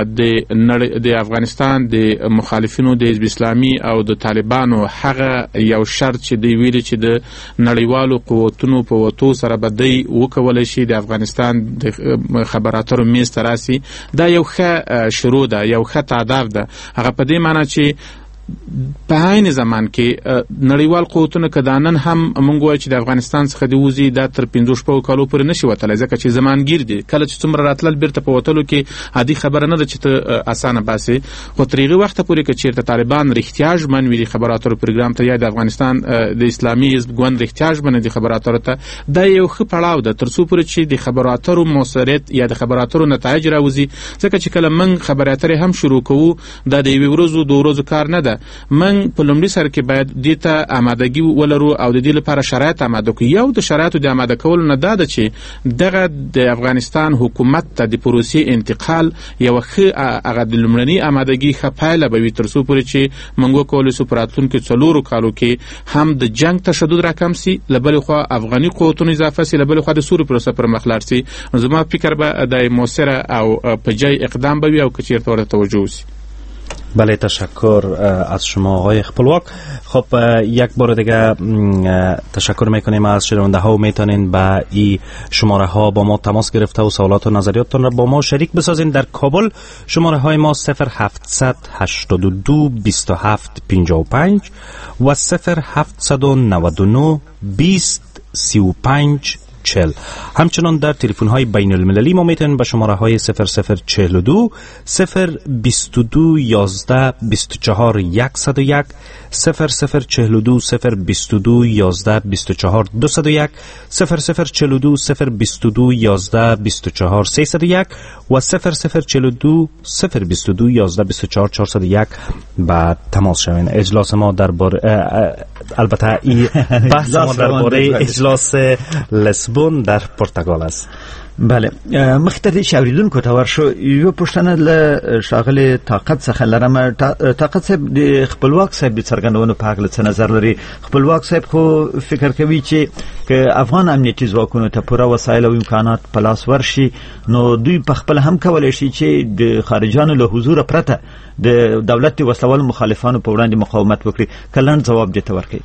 Speaker 8: د افغانستان د مخالفینو د حزب اسلامي او د طالبانو هغه یو شرط چې دوی ویلي چې د نړیوالو قوتونو په وتو سره به دوی وکولی شي د افغانستان د خبراترو میز ته راسي، دا یو ښه شروع ده، یو ښه تعداف ده. هغه په دې معنی چې په عین زمان کې نړیوال قوتونه که دا نن هم موږ وایو چې د افغانستان څخه د وځي دا تر پنځو شپږو کالو پورې نشي وتلی، ځکه چې زمانګیر دي. کله چې څومره راتلل بیرته په وتلو کې عادي خبره نه ده چې ته اسانه باسې، خو تر هغې وخته پورې که چېرته طالبان رښتیا ژمن وي د خبرو اترو پروګرام ته، یا د افغانستان د اسلامي حزب ګوند رښتیا ژمن دي خبرو اترو ته، دا یو ښه پړاو ده تر څو پورې چې د خبرو اترو موثریت یا د خبرو اترو نتایج راوځي. ځکه چې کله موږ خبرې اترې هم شروع کوو، دا د یوې ورځو دوه ورځو کار نه ده. موږ په لومړي سر کې باید دې ته آمادګي ولرو او د دې لپاره شرایط آماده کړو. یو د شرایطو د آماده کولو نه دا ده چې دغه د افغانستان حکومت ته د پروسې انتقال یوه ښه هغه د لومړني آمادګي ښه پایله به وي، تر څو پورې چې موږ وکولی سو په راتلونکو څلورو کالو کې هم د جنګ تشدد راکم سي، له بلې خوا افغاني قوتونو اضافه سي، له بلې خوا د سولې پروسه پر مخ لاړ سي. زما فکر به د مؤثره او په جای اقدام به وي او که چېرته ورته توجه وسي.
Speaker 3: بله، تشکر از شما آقای خپلواک. خب یک بار دیگه تشکر میکنیم از شنونده ها و میتونین با این شماره ها با ما تماس گرفته و سوالات و نظریاتتون را با ما شریک بسازین. در کابل شماره های ما صفر هفتصد هشتاد و دو بیست و هفت پنجاه و پنج و صفر هفتصد و نود و نه بیست سی و پنج چهل. همچنان در تلفن های بین المللی ما میتونید به شماره های صفر صفر چهل و دو صفر بیست و دو یازده بیست و چهار صد و یک صفر صفر چهل و دو صفر بیست و دو یازده بیست و چهار دویست و یک صفر صفر چهل و دو صفر بیست و دو یازده بیست و چهار سیصد و یک و صفر صفر چهل و دو صفر بیست و دو یازده بیست و چهار چهارصد و یک با تماس شوین. اجلاس ما درباره البته این بحث ما درباره اجلاس لسبون در پرتغال است.
Speaker 1: بله، مخکې دې شاوریدونکو ته ورشو یو پوښتنه له ښاغلي طاقت څخه لرم. طاقت صاحب د خپلواک صاحب د څرګندونو په هکله څه نظر لري؟ خپلواک صاحب خو فکر کوي چې که افغان امنیتي ځواکونو ته پوره وسایل او امکانات په لاس ورشي نو دوی په خپل هم کولی شي چې د خارجانو له حضور پرته د دولت د وسلوال مخالفانو په وړاندې مقاومت وکړي. کلن جواب دې ته ورکړي.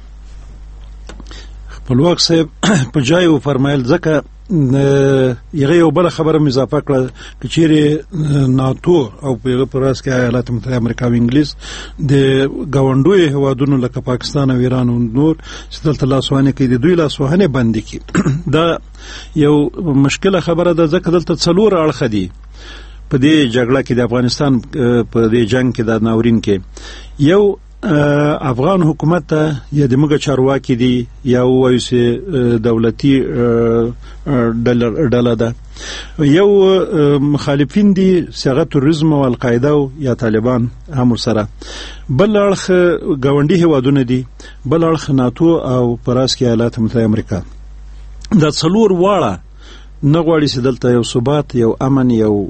Speaker 6: خپلواک صاحب په جای و فرمایل ځکه یغه یو بل خبره اضافه کړه چې چیرې ناتو او په پراس کې ایالات متحده امریکا او انګلیس د گاونډوي هوادونو لکه پاکستان او ایران او نور ستل تلاسوانه کې د دوی لاسوهنه بند کی. دا یو مشکله خبره ده ځکه دلته څلور اړخ دي په دې جګړه کې د افغانستان په دې جنگ کې د ناورین کې. یو افغان حکومت ته یا د موږ چارواکي دي یا وایي چې دولتي ډله ده، یو مخالفین دي څنګه تروریزم او القاعده یا طالبان هم سره، بل اړخ گاونډي هوادونه دي، بل اړخ ناتو او پراس کې ایالات متحده امریکا. دا څلور واړه نه غواړي چې دلته یو ثبات، یو امن، یو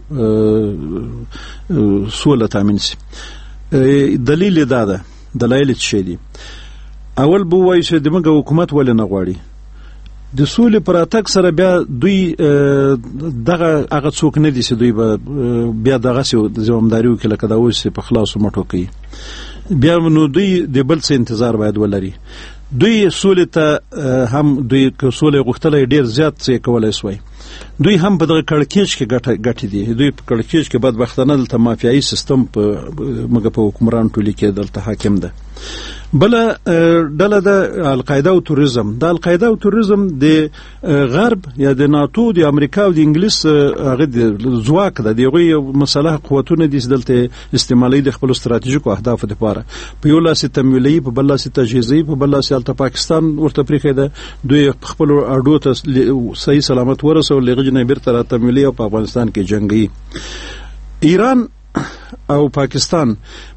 Speaker 6: سوله تامین شي. دلیل دا ده، دلایل څه دي؟ اول به وایي چې دغه حکومت ولې نه غواړي د سولې پراتک سره بیا دوی دغه هغه څوک نه دي چې دوی به بیا دغه ځوامداري وکړي لکه دا اوس په خلاصو مټو کوي. بیا نو دوی د بل څه انتظار باید ولري. دوی سولې ته هم دوی که سولې غوښتلې ډیر زیات څه کولای شوی. دوی هم په دغه کړکېچ کې ګټه ګټې دي. دوی په کړکېچ کې بدبختانه دلته مافیایي سیستم په موږ په حکمران ټولي کې دلته حاکم ده. بل ډله د القاعده او تروریزم. د القاعده او تروریزم د غرب یا د ناتو د امریکا او د انګلیس هغه د ځواک ده، دغه مسله قوتونه دي چې دلته استعمالي د خپل ستراتیژیکو اهدافو لپاره په یو لاس تمویلي، په بل لاس تجهیزي، په بل لاس الته پاکستان ورته پریخي ده. دوی خپل اډو ته صحیح سلامت ورسو لغجنه بیرته را تمویلي او په افغانستان کې جنگي. ایران او پاکستان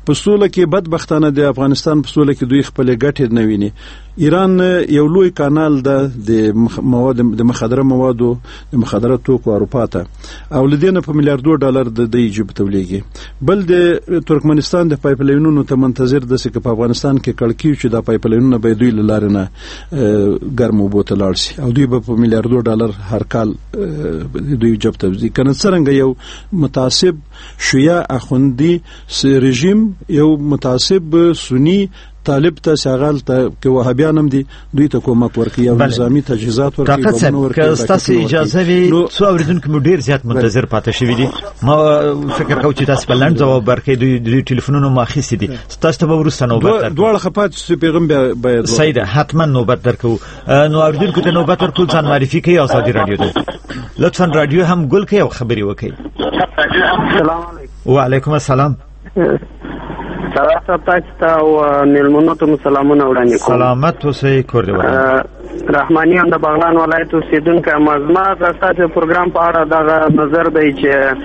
Speaker 6: په سوله کې بدبختانه د افغانستان په سوله کې دوی خپل ګټې نه ویني. ایران یو لوی کانال ده د مواد د مخدره موادو د مخدره توکو اروپا ته او لدینه په میلیارډو ډالر د د ایجاب تولیږي. بل د ترکمنستان د پایپلاینونو ته منتظر د سکه په افغانستان کې کړکیو چې د پایپلاینونو به دوی لارنه ګرمو بوتل ارسي او دوی به په میلیارډو ډالر هر کال دوی ایجاب تولیږي. کنه څنګه یو متعصب شیعه اخوندی رژیم یو متعصب سنی طالب ته شغال ته کې وهابیان هم دي دوی ته کومک ورکوي او نظامی تجهیزات ورکوي.
Speaker 1: ډاکټر صاحب که تاسو اجازه وي څو اوریدونکو مو ډیر زیات منتظر پاتې شوي دي. ما فکر کوم چې تاسو په لاند جواب ورکړئ. دوی دوی ټلیفونونه ما اخیستي دي. تاسو ته به وروسته نوبت درکړو.
Speaker 6: دوه خپات چې پیغام باید
Speaker 1: سید حتما نوبت درکو. نو اوریدونکو ته نوبت ورکول ځان معرفي کوي او سعودي رادیو ده. لطفا رادیو هم ګل کوي او خبري وکړي.
Speaker 9: السلام علیکم.
Speaker 1: وعلیکم السلام.
Speaker 9: تاسو ته او ملمنو ته سلامونه وړاندې کوم.
Speaker 1: سلامت اوسئ کور دې ودان.
Speaker 9: رحماني هم د بغلان ولایت اوسیدونکی مزما تاسو پروګرام په اړه د نظر دی چې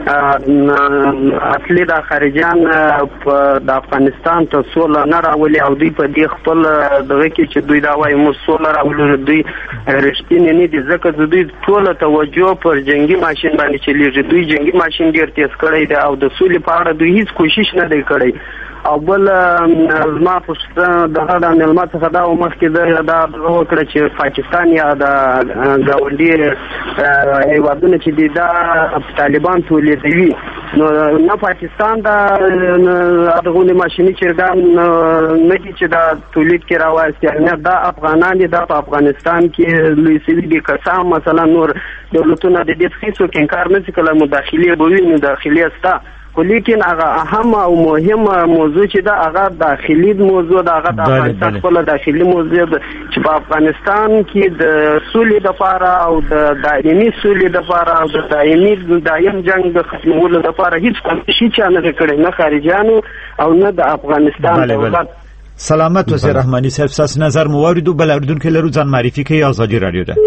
Speaker 9: اصلي د خارجيان د افغانستان ته سوله نه راولي او دوی په دې خپل دغه کې چې دوی دا وایي مو سوله راولي دوی رښتینی نه دي ځکه دوی ټول توجه پر جنگي ماشين باندې چلیږي. دوی جنگي ماشين ډیر تیز کړی دی او د سولې په اړه دوی هیڅ کوشش نه دی کړی. او بل ما پښتنه دغه د ملما څخه دا مخکې دا وکړه چې پاکستان یا د ګاونډي هیوادونو چې د طالبان تولیدوي نو نه پاکستان دا دغه ماشيني چرګان نه چې دا تولید کې راوستي نه دا افغانان دي. دا په افغانستان کې لوی سوي دي قسم مثلا نور دولتونه د دې څخه کې انکار نه کوي مداخله به وي مداخله استا ولیکن هغه اهم او مهم موضوع چې دا هغه داخلي موضوع دا هغه د افغانستان خپل داخلي موضوع چې په افغانستان کې د سولې لپاره او د دایمي سولې لپاره او د دایمي دایم جنگ د ختمولو لپاره هیڅ کوشش نه کړی نه خارجيانو او نه د افغانستان دولت.
Speaker 1: سلامت اوسئ رحماني صاحب. تاسو نظر مو واردو بل اردوونکو لرو ځان معرفي کوي آزادي رادیو ده.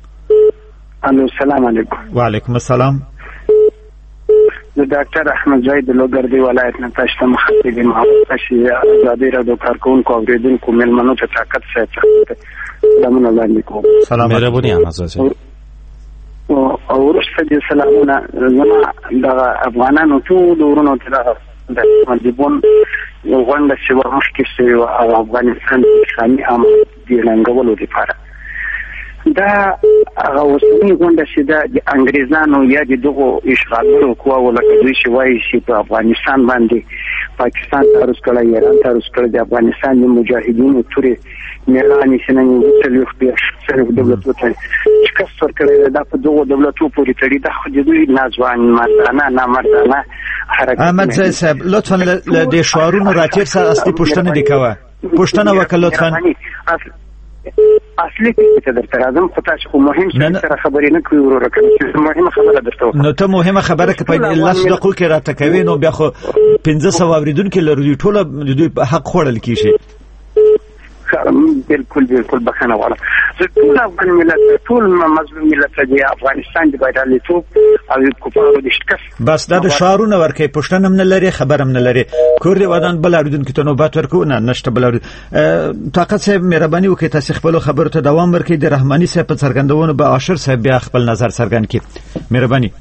Speaker 9: الو السلام علیکم.
Speaker 1: وعلیکم السلام.
Speaker 9: د ډاکټر احمد زید لوګردی ولایت نه تاسو مخاطب محمد شي آزادي رادیو کارکونکو اوریدونکو ملمنو ته طاقت سره سلامونه وړاندې کوم.
Speaker 3: سلام مهرباني احمد زید.
Speaker 9: او ورسته دي سلامونه زما د افغانانو ټول ورونو ته د مدبون یو غونډه چې ورمخکې شوې او افغانستان خاني ام د لنګولو لپاره دا هغه اوسنی غونډه چې د انګریزانو یا د دغو اشغالونو قواو لکه دوی چې وایي چې په افغانستان باندې پاکستان تاروس کړی ایران تاروس کړی د افغانستان د مجاهدینو تورې میرانی سنن وڅلوخ بیا څلوخ دولتو ته شکست ورکړی دا په دغو دولتو پورې تړي دا خو د دوی ناځوان مردانه نامردانه حرکت.
Speaker 1: احمد زید صاحب لطفا له دې شعارونو راچیر سره اصلي پوښتنه دي کوه پوښتنه وکړه لطفا. اصلي څه درته راځم خو تاسو خو مهم څه سره خبرې نه کوي ورو راکړئ. مهمه خبره درته نو ته مهمه خبره کې په لاس دقیقو کې راته کوي نو بیا خو پنځه سوه اوریدونکو لري ټول دوی په حق خوړل کیږي.
Speaker 9: بالکل بالکل بخنه والا ټول افغان ملت ټول مظلوم ملت دی افغانستان دی باید ته او کوپارو د شکست
Speaker 1: بس دا د شعارونه ورکه پښتنه من لري خبره من لري کور دی ودان بل اردوونکو ته نوبت ورکو نه نشته بل طاقت صاحب مهرباني وکړئ تاسو خپل خبرو ته دوام ورکړئ. د رحماني صاحب په څرګندونو به عاشر صاحب بیا خپل نظر څرګند کړي. مهرباني.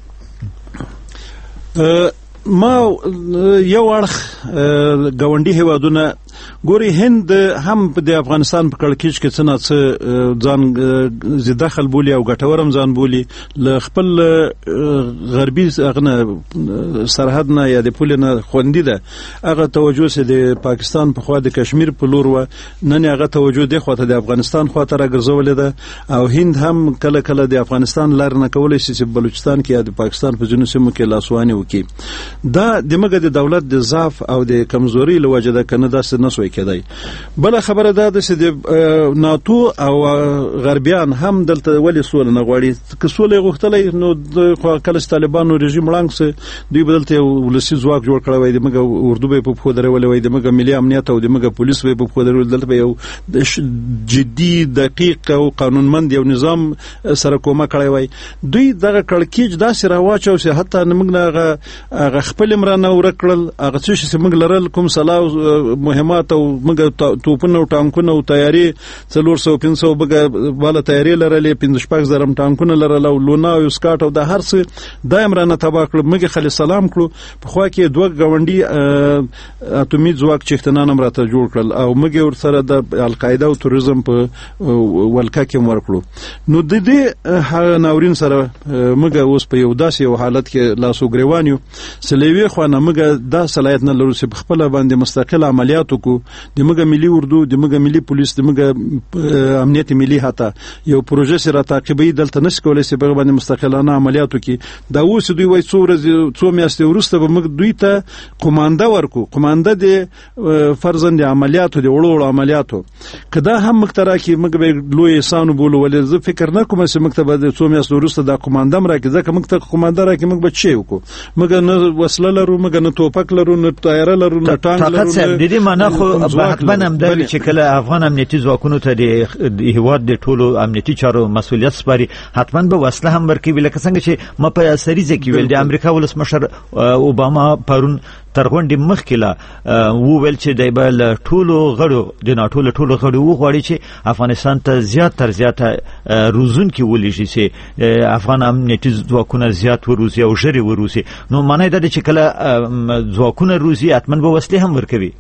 Speaker 6: ما یو اړخ ګاونډي هیوادونه ګوري هند هم د افغانستان په کړکېچ کې څه نه څه ځان زیاده خل بولی او ګټورم ځان بولی ل خپل غربي اغنه سرحد نه یا د پول نه خوندې ده هغه توجه سي د پاکستان په خوا د کشمیر په لور و نن هغه توجه د خواته د افغانستان خواته راګرځولې ده او هند هم کله کله د افغانستان لار نه کولای شي چې بلوچستان کې یا د پاکستان په جنوب سیمو کې لاسواني وکړي. دا دماغه د دولت د ضعف او د کمزوري لوجه ده کنه داسې نه نسوي کېدای. بل خبره دا ده چې د ناتو او غربیان هم دلته ولې سوله نه غواړي. که سوله غوښتلای نو د کله طالبانو رژیم ړنګ سه دوی بدلته ولسی ځواک جوړ کړی وای، د مګه اردو به په خو درولې وای، د مګه ملي امنیت او د مګه پولیس به په خو درولې، دلته به یو جدي دقیق او قانونمند یو نظام سره کومه کړی وای. دوی دغه کړکیج داسې راواچو چې حتی موږ نه هغه خپل مرانه ورکړل، هغه څه چې موږ لرل کوم سلاو مهمات او موږ توپونه او ټانکونه او تیاری څلور سوه پنځه سوه بګه بالا تیاری لرلې، پنځه شپږ زره ټانکونه لرل او لونا او سکاټ او د هر څه د امرانه تبا کړ. موږ خلی سلام کړو، په خوا کې دوه غونډي اتومي ځواک چښتنان هم راته جوړ کړل او موږ ورسره د القاعده او تروریزم په ولکه کې ورکړو. نو د دې ناورین سره موږ اوس په یو داسې یو حالت کې لاسو ګریوان یو سلیوي خو نه موږ دا صلاحیت نه لرو چې په خپل باندې مستقل عملیات وکړو. د موږ ملي اردو، د موږ ملي پولیس، د موږ امنیت ملي هتا یو پروژه سره تعقیبي دلته نس کولای چې په باندې مستقلانه عملیات وکړي. دا اوس دوی وایي څو ورځې څو میاشتې وروسته به موږ دوی ته قومانده ورکو، قومانده د فرزند د عملیاتو د وړو وړو عملیاتو. کدا هم موږ ته راکړي موږ به لوی احسان وبولو، ولې زه فکر نه کوم چې موږ ته به څو میاشتې وروسته دا قومانده هم راکړي، ځکه موږ ته قومانده راکړي موږ به څه وکړو؟ موږ نه وسله لرو، موږ نه توپک لرو، نه تیاره لرو، نه ټانک لرو.
Speaker 1: د دې معنا خو حتما هم ده چې کله افغان امنیتي ځواکونو ته د هیواد د ټولو امنیتي چارو مسؤلیت سپاري، حتما به وسله هم ورکوي. لکه څنګه چې ما په سریزه کې ویل د امریکا ولسمشر اوباما پرون تر غونډې مخکې لا وویل چې دی به له ټولو غړو د ناټو له ټولو غړو وغواړي چې افغانستان ته زیات تر زیاته روزونکي ولېږي، چې افغان امنیتي ځواکونه زیات وروزي او ژرې وروزي. نو معنی دا ده چې کله ځواکونه روزي حتما به وسلې هم ورکوي.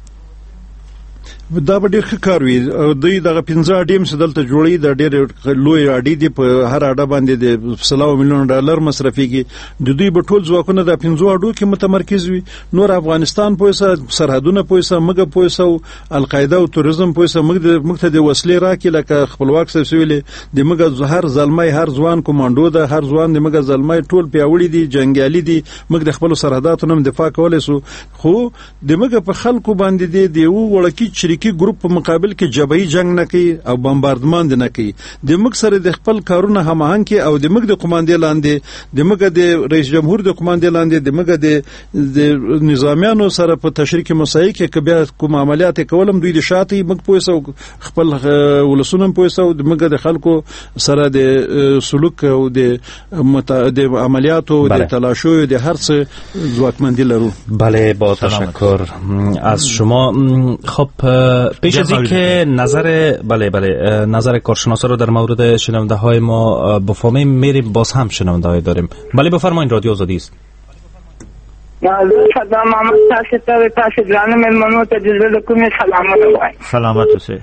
Speaker 6: دا به ډېر ښه کار وي. دوی دغه پنځه اډې هم چې دلته جوړوي دا ډېر لوی اډې دي، په هر اډه باندې د سلاو میلیون ډالر مصرفېږي. د دوی به ټول ځواکونه د پنځو اډو کې متمرکز وي. نور افغانستان پوهسه، سرحدونه پوهسه، موږ پوهسه، القاعده او تروریزم پوهسه، موږ ته د وسلې راکړي لکه خپلواک صاحب ویلې د موږ هر ځلمۍ هر ځوان کمانډو ده، هر ځوان د موږ ځلمۍ ټول پیاوړي دي، جنګیالي دي، موږ د خپل سرحداتو هم دفاع کولای شو. خو د موږ په خلکو باندې دی د یو وړکی کی ګروپ په مقابل کې جبهي جنگ نه کوي او بمباردمان نه کوي. د موږ سره د خپل کارونه هماهنګ کې او د موږ د قوماندې لاندې د موږ د رئیس جمهور د قوماندې لاندې د موږ د نظامیانو سره په تشریک مسایي کې کبه کوم عملیات کولم دوی د شاته موږ پوهیسو خپل ولسونه پوهیسو د موږ د خلکو سره د سلوک او د د عملیاتو د تلاشو د هر څه ځواکمندي لرو.
Speaker 3: بله با تشکر از شما. خب پیش از این که نظر بله بله نظر کارشناسا رو در مورد شنونده های ما بفهمیم میریم باز هم شنونده های داریم. بله بفرمایید، رادیو آزادی است.
Speaker 10: صدام محمد تاسو ته تاسو ګرانه مېلمنو ته د زړه کومې سلامونه وایم.
Speaker 1: سلامت اوسئ.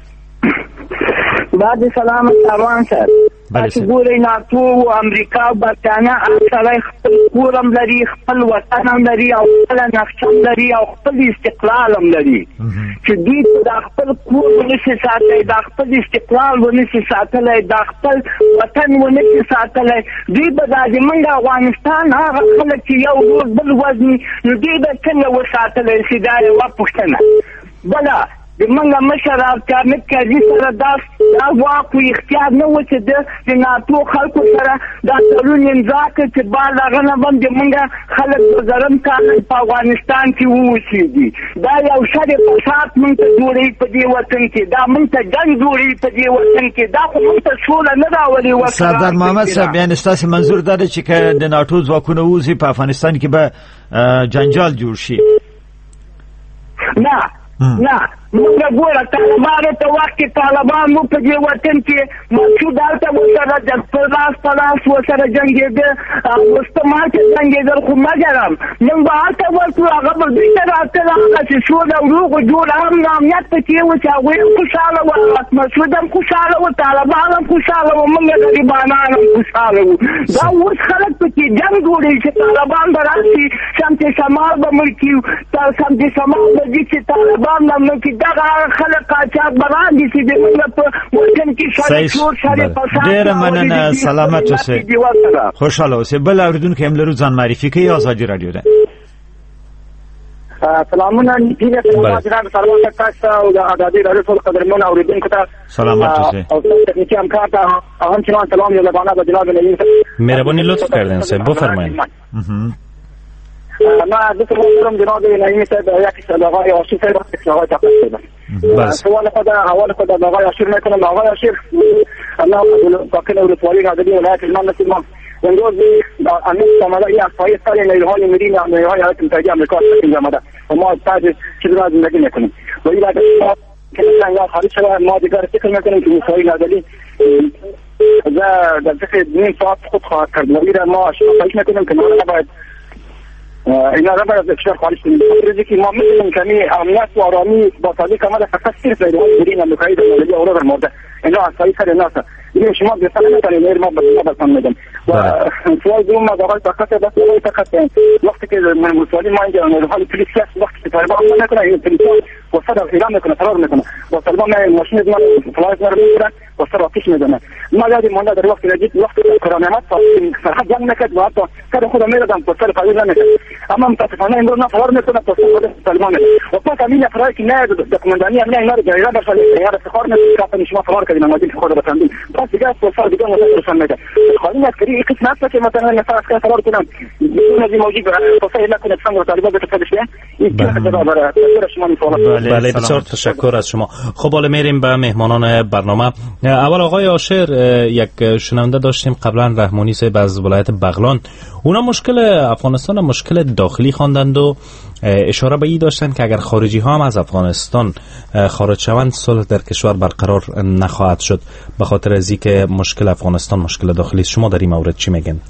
Speaker 10: بعد سلام افغان سره چې ګورئ ناتو او امریکا او برتانیا سره خپل کورم لري، خپل وطن هم لري او خپل نقشه هم لري او خپل استقلال هم لري. چې دوی د خپل کور ونشي ساتلی، د خپل استقلال ونشي ساتلی، د خپل وطن ونشي ساتلی، دوی به دا زموږ افغانستان هغه خلک چې یو ورځ بل وزني نو دوی به څنګه وساتلی شي؟ دا یوه پوښتنه. بله د منګه مشر افغانیت کاري سره دا دا واک او اختیار نه و چې د ناتو خلکو سره دا تړون امضا کړي چې بعد هغه نه باندې منګه خلک گزارم کار په افغانستان کې ووسیږي. دا یو شر فساد مونږ ته جوړي په دې وطن کې، دا مونږ ته جنګ جوړي په دې وطن کې، دا خو مونږ ته سوله نه راولي.
Speaker 1: سردار محمد صاحب یعنی ستاسو منظور دا دی چې د ناتو ځواکونه وځي په افغانستان کې به جنجال جوړ شي؟
Speaker 10: نه نه موږ ګوره طالبانو ته وخت کې طالبان مو په دې وطن کې مسعود هلته ورسره په لاس په لاس ورسره جنګېده، مستعمر چې جنګېدل خو مګرم موږ به هلته ورکړو، هغه به دوی ته راتله، هغه چې سوله او روغ و جوړ هم امنیت پکې و چې هغوی هم خوشحاله وو، مسعود هم خوشحاله وو، طالبان هم خوشحاله وو، موږ غریبانان هم خوشحاله وو. دا اوس خلک پکې جنګ جوړوي چې طالبان به راشي، شمس شمال به مړ کړي، شمس شمال به ځي چې طالبان به مړ کړي. دغه خلک قاچاق بران دي چې د موږ په وطن کې شړې شور شړې فساد.
Speaker 1: ډېره مننه، سلامت اوسئ، خوشحاله اوسئ. بل اورېدونکی هم لرو، ځان معرفي کوي. آزادي راډیو ده.
Speaker 10: سلامونه دینه سلام جناب سلام تاسو او د ازادي رادیو ټول قدرمن اوریدونکو ته
Speaker 1: سلامت اوسئ
Speaker 10: او تکنیکی همکار ته همچنان سلام یو لبانه به جناب نعیم
Speaker 3: مهربانی لطف کردین سه بفرمایید.
Speaker 10: ما دوست دارم جناب نعیم صاحب یک سوال آقای آشیر صاحب که آقای تقصیر
Speaker 3: بس
Speaker 10: سوال خود اول خود آقای آشیر میکنم. آقای آشیر الله پاکن و رسوایی نداری ولایت من نسیم ما امروز امید آمده یک احصایی سال نیروهای ملی نیروهای ایالات متحده آمریکا اینجا آمده و ما تاج چیز را زندگی میکنیم و این اگر که انگار خارج شده ما دیگر فکر میکنیم که رسوایی نداری در فکر نیم ساعت خود خواهد کرد و این ما خواهش میکنیم که ما باید اینا را باید بسیار خارج کنیم روزی که ما میتونیم کمی امنیت و آرامی با تازی کمال فقط صرف نیروهای ملی آمریکایی در ملی اورا در مورد اینا احصایی سر اینا دیگه شما بسیار نمیتونید نیر ما بسیار برسان میدم و سوال دوم ما آقای طاقت بس آقای طاقت وقتی که من مسئولی ما اینجا نیروهای پلیسی هست وقتی که طالبان ما نکنه این پلیسان و صد اعلام میکنه فرار میکنه و طالبان ماشین ما فلایت ما رو میگیرن و صد آتش میزنه ما یادی مونده در وقت نجید وقتی کرانمت سرحد جنگ نکرد و حتی سر خودم میردم و سر فعیل نمیکرد اما متاسفانه امروز نه فرار میکنه تا خود طالبان و پس همین فراری که نه دکمندانی همین اینا رو جایزه برشان یا استخار نمیکنه که شما فرار کردین ما دین خود بسندین پس دیگه فرصت دیگه متاسفانه میده خالی نکردی این قسم هست که مثلا نفر اسکر فرار کنم بدون از این موجود تصحیح نکنه څنګه طالبان به تفادیش بیان این که برای شما میفعال
Speaker 3: بله بسیار تشکر از شما. خب حالا میریم به مهمانان برنامه. اول آقای عاشر یک شنونده داشتیم قبلا رحمانی صاحب از ولایت بغلان، اونا مشکل افغانستان مشکل داخلی خواندند و اشاره به این داشتند که اگر خارجی ها هم از افغانستان خارج شوند صلح در کشور برقرار نخواهد شد به خاطر از اینکه مشکل افغانستان مشکل داخلی است. شما در این مورد چی میگن؟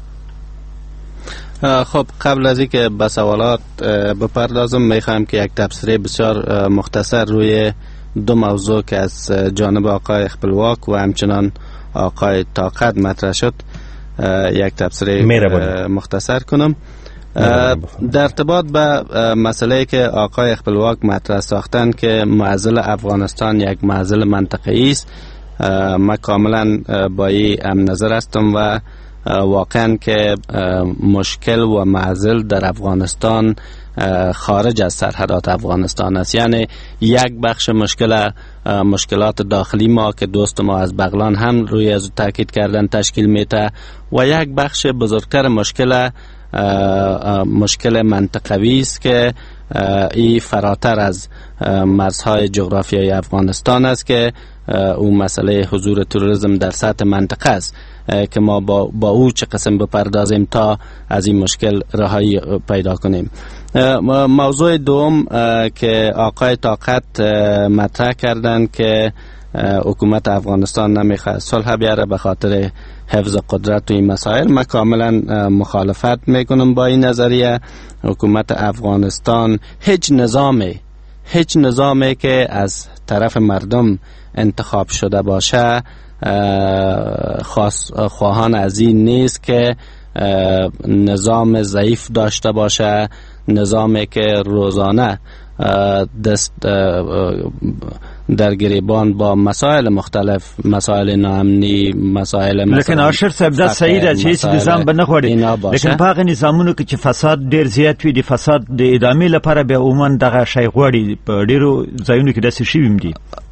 Speaker 5: خب قبل از اینکه به سوالات بپردازم میخوام که یک تبصره بسیار مختصر روی دو موضوع که از جانب آقای خپلواک و همچنان آقای طاقت مطرح شد یک تبصره مختصر کنم. در ارتباط به مسئله که آقای خپلواک مطرح ساختن که معضل افغانستان یک معضل منطقه‌ای است، من کاملا با این هم نظر هستم و واقعا که مشکل و معضل در افغانستان خارج از سرحدات افغانستان است. یعنی یک بخش مشکل مشکلات داخلی ما که دوست ما از بغلان هم روی از تاکید کردن تشکیل میده و یک بخش بزرگتر مشکل مشکل منطقوی است که این فراتر از مرزهای جغرافیایی افغانستان است که اون مسئله حضور تروریسم در سطح منطقه است که ما با, با او چه قسم بپردازیم تا از این مشکل رهایی پیدا کنیم. موضوع دوم که آقای طاقت مطرح کردن که حکومت افغانستان نمیخواد صلح بیاره به خاطر حفظ قدرت و این مسائل، من کاملا مخالفت میکنم با این نظریه. حکومت افغانستان هیچ نظامی هیچ نظامی که از طرف مردم انتخاب شده باشه خواست خواهان از این نیست که نظام ضعیف داشته باشه، نظامی که روزانه دست در گریبان با مسائل مختلف، مسائل ناامنی، مسائل
Speaker 1: لیکن عاشر صاحب دا صحیح ده چې هیڅ نظام به نه غواړي، لیکن په هغه نظامونو کې چې فساد ډیر زیات وي د فساد د ادامې لپاره بیا عموما دغه شی غواړي په ډیرو ځایونو کې داسې شوي هم دي.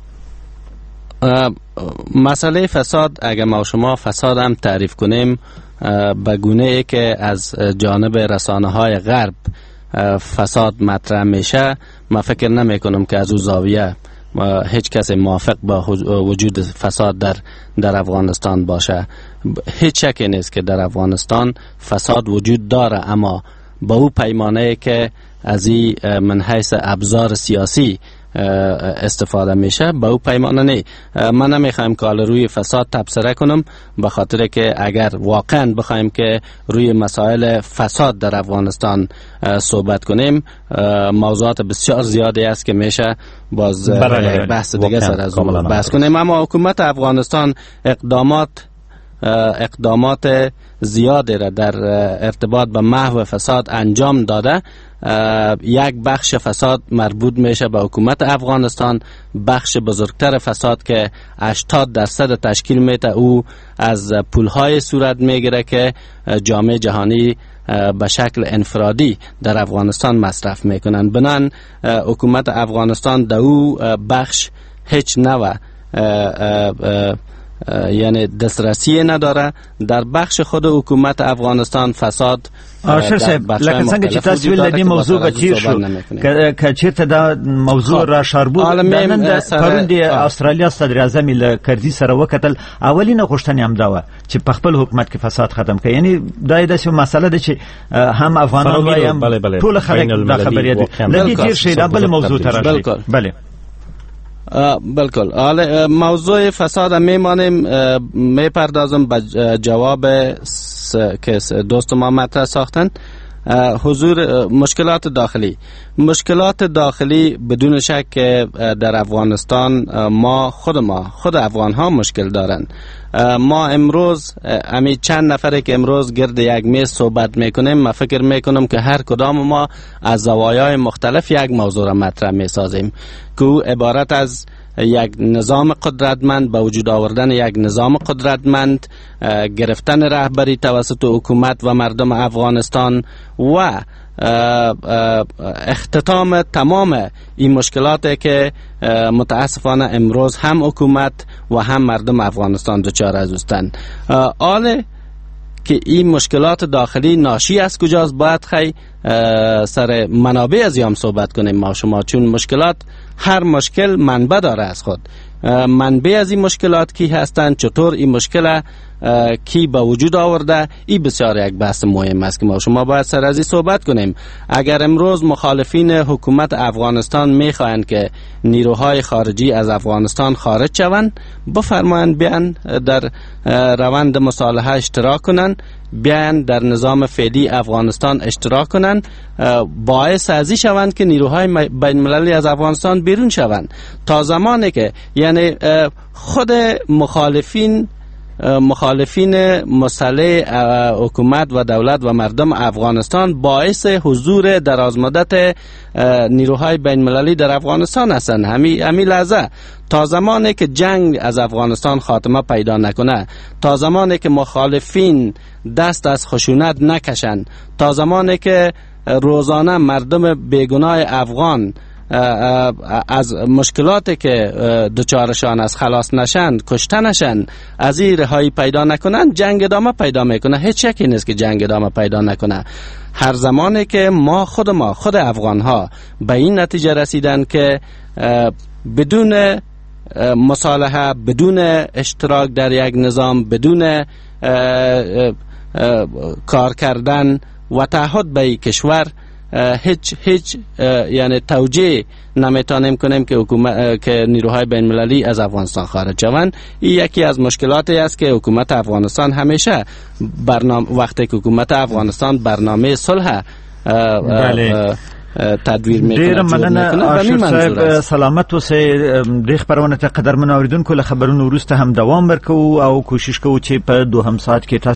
Speaker 5: مسئله فساد اگر ما شما فساد هم تعریف کنیم به گونه ای که از جانب رسانه های غرب فساد مطرح میشه، من فکر نمی کنم که از او زاویه هیچ کس موافق با وجود فساد در در افغانستان باشه. هیچ شکی نیست که در افغانستان فساد وجود داره، اما با او پیمانه که از این من حیث ابزار سیاسی استفاده میشه با او پیمانه نی. من نمیخوایم که روی فساد تبصره کنم، به خاطر که اگر واقعا بخوایم که روی مسائل فساد در افغانستان صحبت کنیم موضوعات بسیار زیادی است که میشه باز بحث دیگه سر از اون بحث کنیم. اما حکومت افغانستان اقدامات اقدامات زیادی را در ارتباط به محو فساد انجام داده. یک بخش فساد مربوط میشه به حکومت افغانستان، بخش بزرگتر فساد که هشتاد درصد تشکیل میده او از پولهای صورت میگیره که جامعه جهانی به شکل انفرادی در افغانستان مصرف میکنن. بنان حکومت افغانستان در او بخش هیچ نوع یعنی دسترسی نداره. در بخش خود حکومت افغانستان فساد
Speaker 1: آشر صاحب لکه څنګه چې تاسو ویل د موضوع به تیر شو که چیرته دا موضوع را شاربو د نن د پرون د استرالیا صدر اعظم له کردي سره وکتل اولینه غوښتنه هم دا و چې په خپل حکومت کې فساد ختم کړي. یعنی دا د څه مسله ده چې هم افغانان وایم ټول خلک دا خبرې دي لکه تیر شي دا بل موضوع تر راشي. بله
Speaker 5: بالکل. حالا موضوع فساد میمانیم، میپردازم به جواب که دوست ما مطرح ساختن. حضور مشکلات داخلی مشکلات داخلی بدون شک در افغانستان ما خود ما خود افغان ها مشکل دارن. ما امروز امی چند نفره که امروز گرد یک میز صحبت میکنیم، ما فکر میکنم که هر کدام ما از زوایای مختلف یک موضوع را مطرح میسازیم که عبارت از یک نظام قدرتمند، به وجود آوردن یک نظام قدرتمند، گرفتن رهبری توسط حکومت و مردم افغانستان و اختتام تمام این مشکلاتی که متاسفانه امروز هم حکومت و هم مردم افغانستان دچار از هستند. آله که این مشکلات داخلی ناشی از کجاست باید خی سر منابع از یام صحبت کنیم ما شما، چون مشکلات هر مشکل منبع داره از خود. منبع از این مشکلات کی هستند، چطور این مشکل کی به وجود آورده، این بسیار یک بحث مهم است که ما شما باید سر از این صحبت کنیم. اگر امروز مخالفین حکومت افغانستان میخواهند که نیروهای خارجی از افغانستان خارج شوند، بفرمایند بیان در روند مصالحه اشتراک کنند، بیان در نظام فعلی افغانستان اشتراک کنند، باعث ازی شوند که نیروهای بین المللی از افغانستان بیرون شوند. تا زمانی که یعنی خود مخالفین مخالفین مسلح حکومت و دولت و مردم افغانستان باعث حضور درازمدت نیروهای بین المللی در افغانستان هستند. همی همی لحظه تا زمانی که جنگ از افغانستان خاتمه پیدا نکنه، تا زمانی که مخالفین دست از خشونت نکشند، تا زمانی که روزانه مردم بیگناه افغان از مشکلاتی که دچارشان از خلاص نشند، کشته نشند، از این رهایی پیدا نکنند، جنگ ادامه پیدا میکنه. هیچ شکی نیست که جنگ ادامه پیدا نکنه. هر زمانی که ما خود ما خود افغان ها به این نتیجه رسیدن که بدون مصالحه، بدون اشتراک در یک نظام، بدون کار کردن و تعهد به کشور هیچ هیچ یعنی توجیه نمیتونیم کنیم که حکومت که نیروهای بین المللی از افغانستان خارج شوند. این یکی از مشکلاتی است که حکومت افغانستان همیشه برنامه وقتی که حکومت افغانستان برنامه صلح
Speaker 1: بله
Speaker 5: تدویر میکنه.
Speaker 1: ډیر مننه آشر صاحب، سلامت اوسئ. د خبرونه ته قدرمن اوریدونکو له خبرونو وروسته هم دوام ورکوو او کوشش کوو چې په دوهم ساعت کې